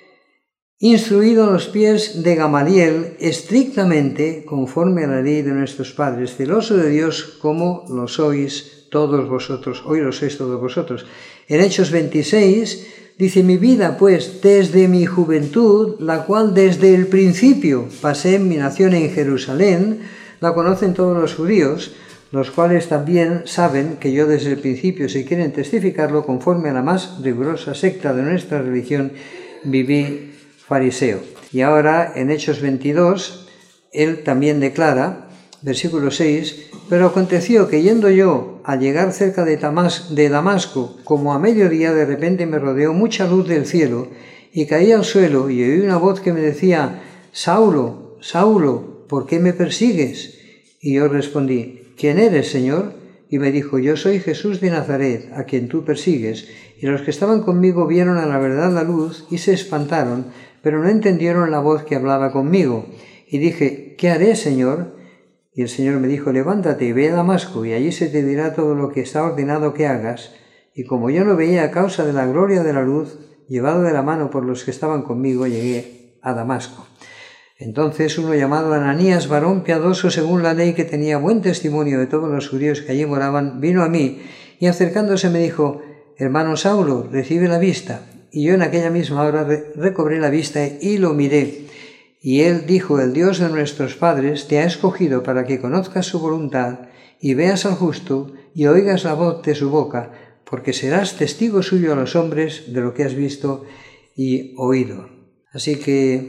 instruido a los pies de Gamaliel, estrictamente conforme a la ley de nuestros padres, celoso de Dios como lo sois todos vosotros, hoy lo sois todos vosotros. En Hechos 26 dice, mi vida pues desde mi juventud, la cual desde el principio pasé en mi nación en Jerusalén, la conocen todos los judíos, los cuales también saben que yo desde el principio, si quieren testificarlo, conforme a la más rigurosa secta de nuestra religión, viví fariseo. Y ahora en Hechos 22, él también declara, versículo 6, pero aconteció que yendo yo a llegar cerca de Damasco, como a mediodía de repente me rodeó mucha luz del cielo, y caí al suelo y oí una voz que me decía, Saulo, Saulo, ¿por qué me persigues? Y yo respondí, ¿quién eres, Señor? Y me dijo, yo soy Jesús de Nazaret, a quien tú persigues. Y los que estaban conmigo vieron a la verdad la luz y se espantaron, pero no entendieron la voz que hablaba conmigo. Y dije, ¿qué haré, Señor? Y el Señor me dijo, levántate y ve a Damasco, y allí se te dirá todo lo que está ordenado que hagas. Y como yo no veía a causa de la gloria de la luz, llevado de la mano por los que estaban conmigo, llegué a Damasco. Entonces uno llamado Ananías, varón piadoso según la ley, que tenía buen testimonio de todos los judíos que allí moraban, vino a mí, y acercándose me dijo, hermano Saulo, recibe la vista. Y yo en aquella misma hora recobré la vista y lo miré. Y él dijo, el Dios de nuestros padres te ha escogido para que conozcas su voluntad y veas al justo y oigas la voz de su boca, porque serás testigo suyo a los hombres de lo que has visto y oído. Así que,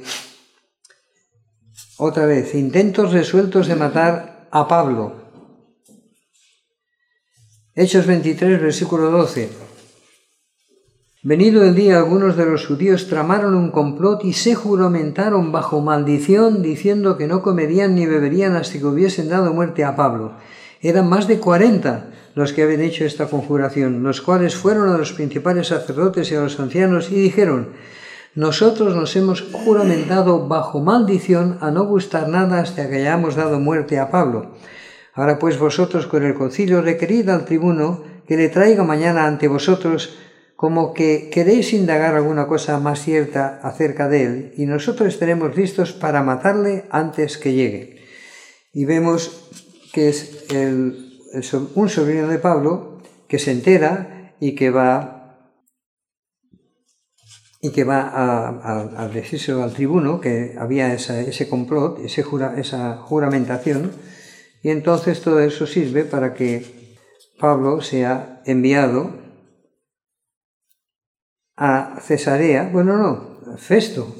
otra vez, intentos resueltos de matar a Pablo. Hechos 23, versículo 12. Venido el día, algunos de los judíos tramaron un complot y se juramentaron bajo maldición, diciendo que no comerían ni beberían hasta que hubiesen dado muerte a Pablo. Eran más de 40 los que habían hecho esta conjuración, los cuales fueron a los principales sacerdotes y a los ancianos y dijeron, nosotros nos hemos juramentado bajo maldición a no gustar nada hasta que hayamos dado muerte a Pablo. Ahora pues vosotros con el concilio requerid al tribuno que le traiga mañana ante vosotros, como que queréis indagar alguna cosa más cierta acerca de él, y nosotros estaremos listos para matarle antes que llegue. Y vemos que es un sobrino de Pablo que se entera y que va a decírselo al tribuno que había ese complot, esa juramentación, y entonces todo eso sirve para que Pablo sea enviado a Cesarea, Festo.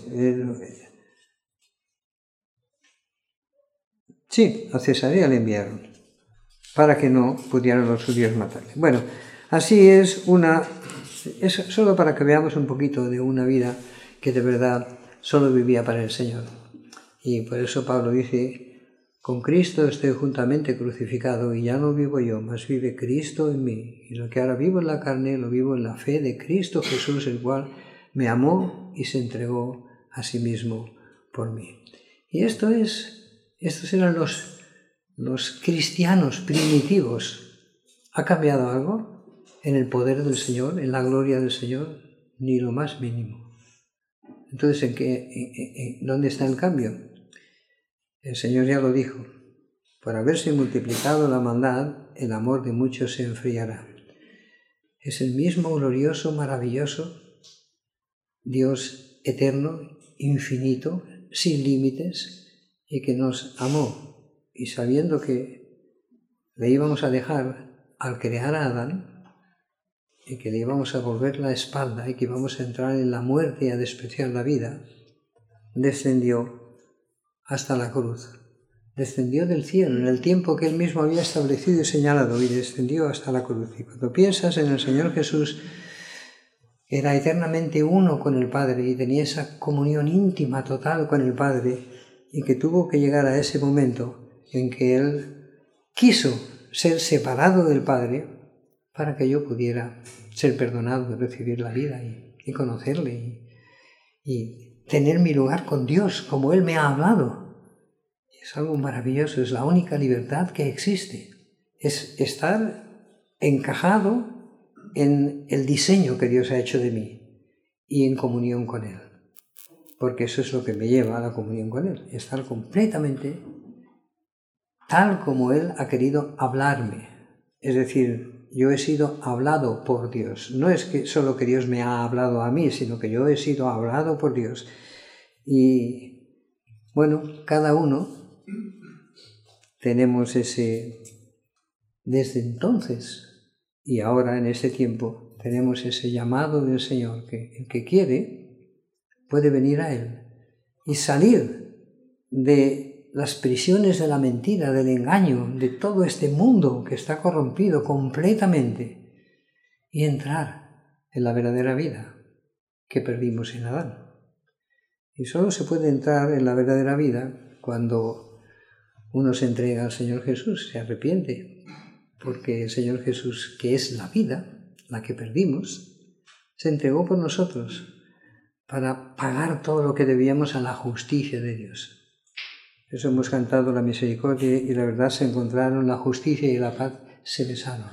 A Cesarea le enviaron, para que no pudieran los judíos matarle. Bueno, así es solo para que veamos un poquito de una vida que de verdad solo vivía para el Señor. Y por eso Pablo dice, con Cristo estoy juntamente crucificado y ya no vivo yo, mas vive Cristo en mí. Y lo que ahora vivo en la carne, lo vivo en la fe de Cristo Jesús, el cual me amó y se entregó a sí mismo por mí. Y estos eran los cristianos primitivos. ¿Ha cambiado algo en el poder del Señor, en la gloria del Señor? Ni lo más mínimo. Entonces, ¿dónde está el cambio? El Señor ya lo dijo, por haberse multiplicado la maldad, el amor de muchos se enfriará. Es el mismo glorioso, maravilloso Dios eterno, infinito, sin límites, y que nos amó. Y sabiendo que le íbamos a dejar al crear a Adán, y que le íbamos a volver la espalda, y que íbamos a entrar en la muerte y a despreciar la vida, descendió hasta la cruz descendió del cielo en el tiempo que Él mismo había establecido y señalado, y descendió hasta la cruz. Y cuando piensas en el Señor Jesús, que era eternamente uno con el Padre y tenía esa comunión íntima total con el Padre, y que tuvo que llegar a ese momento en que Él quiso ser separado del Padre para que yo pudiera ser perdonado y recibir la vida y conocerle y tener mi lugar con Dios como Él me ha hablado. Es algo maravilloso, es la única libertad que existe. Es estar encajado en el diseño que Dios ha hecho de mí y en comunión con Él. Porque eso es lo que me lleva a la comunión con Él, estar completamente tal como Él ha querido hablarme. Es decir, yo he sido hablado por Dios. No es que solo que Dios me ha hablado a mí, sino que yo he sido hablado por Dios. Y bueno, cada uno tenemos ese, desde entonces y ahora en este tiempo, tenemos ese llamado del Señor, que el que quiere puede venir a Él y salir de las prisiones de la mentira, del engaño, de todo este mundo que está corrompido completamente y entrar en la verdadera vida que perdimos en Adán. Y solo se puede entrar en la verdadera vida cuando uno se entrega al Señor Jesús, se arrepiente, porque el Señor Jesús, que es la vida, la que perdimos, se entregó por nosotros para pagar todo lo que debíamos a la justicia de Dios. Eso hemos cantado la misericordia y la verdad se encontraron, la justicia y la paz se besaron.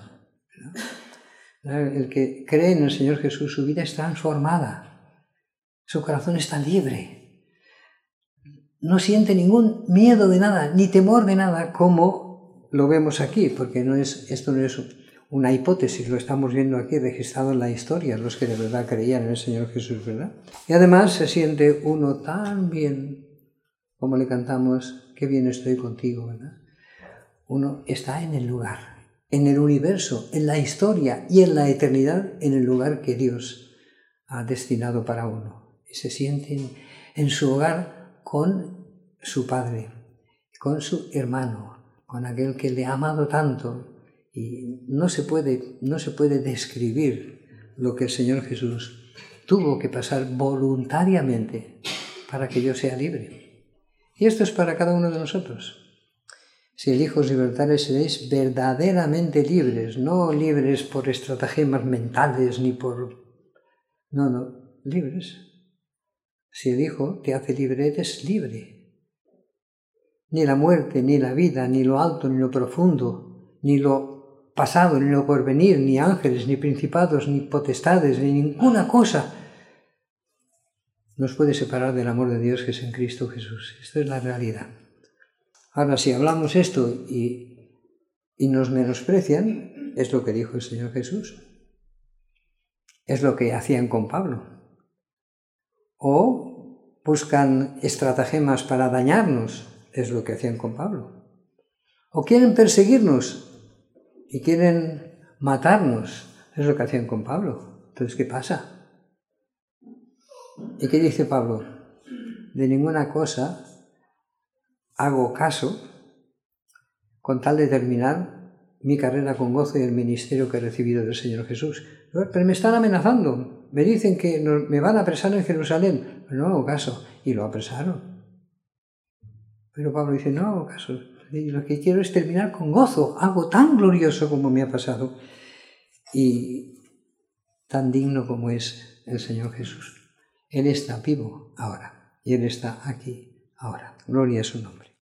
El que cree en el Señor Jesús, su vida es transformada, su corazón está libre, no siente ningún miedo de nada, ni temor de nada, como lo vemos aquí, porque esto no es una hipótesis, lo estamos viendo aquí registrado en la historia, los que de verdad creían en el Señor Jesús, ¿verdad? Y además se siente uno tan bien, como le cantamos, qué bien estoy contigo, ¿verdad? Uno está en el lugar, en el universo, en la historia y en la eternidad, en el lugar que Dios ha destinado para uno. Y se siente en su hogar con su Padre, con su hermano, con aquel que le ha amado tanto. Y no se puede describir lo que el Señor Jesús tuvo que pasar voluntariamente para que yo sea libre. Y esto es para cada uno de nosotros. Si elijos libertares seréis verdaderamente libres, no libres por estratagemas mentales ni por... No, libres. Si el Hijo te hace libre, eres libre. Ni la muerte, ni la vida, ni lo alto, ni lo profundo, ni lo pasado, ni lo porvenir, ni ángeles, ni principados, ni potestades, ni ninguna cosa nos puede separar del amor de Dios que es en Cristo Jesús. Esta es la realidad. Ahora, si hablamos esto y nos menosprecian, es lo que dijo el Señor Jesús. Es lo que hacían con Pablo. O buscan estratagemas para dañarnos, es lo que hacían con Pablo. O quieren perseguirnos y quieren matarnos, es lo que hacían con Pablo. Entonces, ¿qué pasa? ¿Y qué dice Pablo? De ninguna cosa hago caso con tal de terminar mi carrera con gozo y el ministerio que he recibido del Señor Jesús. Pero me están amenazando, me dicen que me van a apresar en Jerusalén. No hago caso. Y lo apresaron. Pero Pablo dice, no hago caso. Y lo que quiero es terminar con gozo, algo tan glorioso como me ha pasado y tan digno como es el Señor Jesús. Él está vivo ahora y Él está aquí ahora. Gloria a su nombre.